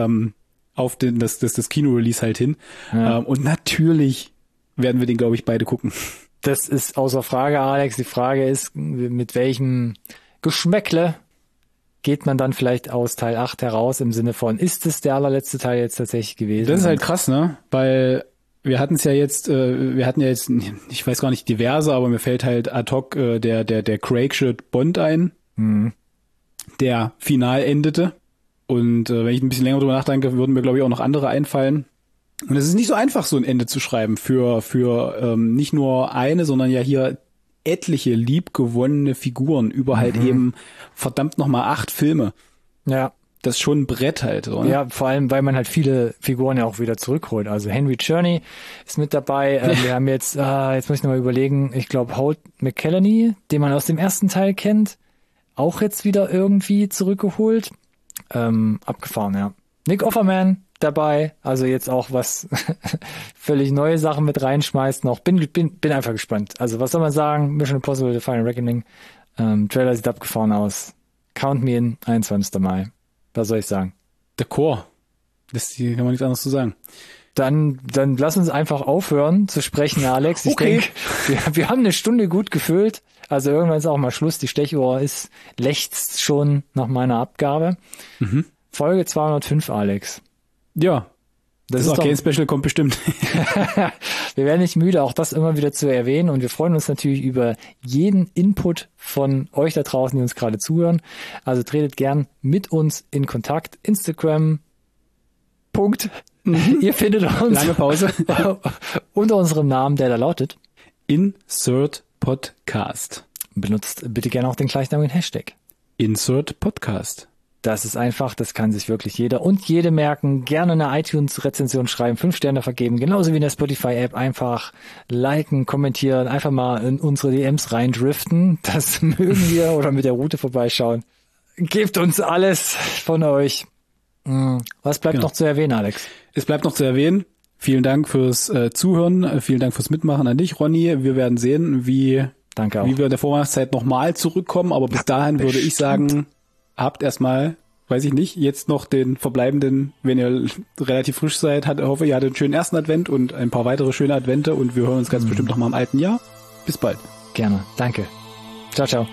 das Kino-Release halt hin. Ja. Und natürlich werden wir den, glaube ich, beide gucken. Das ist außer Frage, Alex. Die Frage ist, mit welchem Geschmäckle geht man dann vielleicht aus Teil 8 heraus im Sinne von, ist es der allerletzte Teil jetzt tatsächlich gewesen? Das ist halt krass, ne? Weil wir hatten ja jetzt, ich weiß gar nicht diverse, aber mir fällt halt ad hoc der Craigsche Bond ein, der final endete. Und wenn ich ein bisschen länger drüber nachdenke, würden mir, glaube ich, auch noch andere einfallen. Und es ist nicht so einfach, so ein Ende zu schreiben für nicht nur eine, sondern ja hier etliche liebgewonnene Figuren über halt eben verdammt nochmal 8 Filme. Ja. Das ist schon ein Brett halt, oder? Ja, vor allem, weil man halt viele Figuren ja auch wieder zurückholt. Also Henry Czerny ist mit dabei. Wir haben jetzt muss ich nochmal überlegen, ich glaube Holt McCallany, den man aus dem ersten Teil kennt, auch jetzt wieder irgendwie zurückgeholt. Abgefahren, ja. Nick Offerman dabei, also jetzt auch was völlig neue Sachen mit reinschmeißt noch. Bin einfach gespannt. Also was soll man sagen? Mission Impossible The Final Reckoning. Trailer sieht abgefahren aus. Count me in, 21. Mai. Was soll ich sagen? Der Chor. Hier kann man nichts anderes zu sagen. Dann lass uns einfach aufhören zu sprechen, Alex. Ich denke, wir haben eine Stunde gut gefüllt. Also irgendwann ist auch mal Schluss. Die Stechuhr lechzt schon nach meiner Abgabe. Folge 205, Alex. Ja, das Arcane-Special kommt bestimmt. Wir werden nicht müde, auch das immer wieder zu erwähnen. Und wir freuen uns natürlich über jeden Input von euch da draußen, die uns gerade zuhören. Also tretet gern mit uns in Kontakt. Instagram. Ihr findet uns. Lange Pause. Unter unserem Namen, der da lautet Insert Podcast. Benutzt bitte gerne auch den gleichnamigen Hashtag. Insert Podcast. Das ist einfach, das kann sich wirklich jeder und jede merken. Gerne eine iTunes-Rezension schreiben, 5 Sterne vergeben, genauso wie in der Spotify-App. Einfach liken, kommentieren, einfach mal in unsere DMs reindriften. Das mögen wir oder mit der Route vorbeischauen. Gebt uns alles von euch. Was bleibt noch zu erwähnen, Alex? Es bleibt noch zu erwähnen. Vielen Dank fürs Zuhören. Vielen Dank fürs Mitmachen an dich, Ronny. Wir werden sehen, wie wir in der Vorweihnachtszeit nochmal zurückkommen. Aber bis dahin würde ich sagen, habt erstmal, weiß ich nicht, jetzt noch den verbleibenden, wenn ihr relativ frisch seid, hoffe, ihr hattet einen schönen ersten Advent und ein paar weitere schöne Advente und wir hören uns ganz bestimmt nochmal im alten Jahr. Bis bald. Gerne. Danke. Ciao, ciao.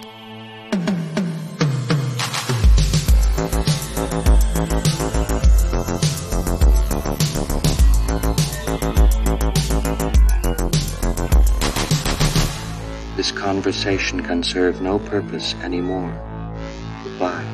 This conversation can serve no purpose anymore. Goodbye.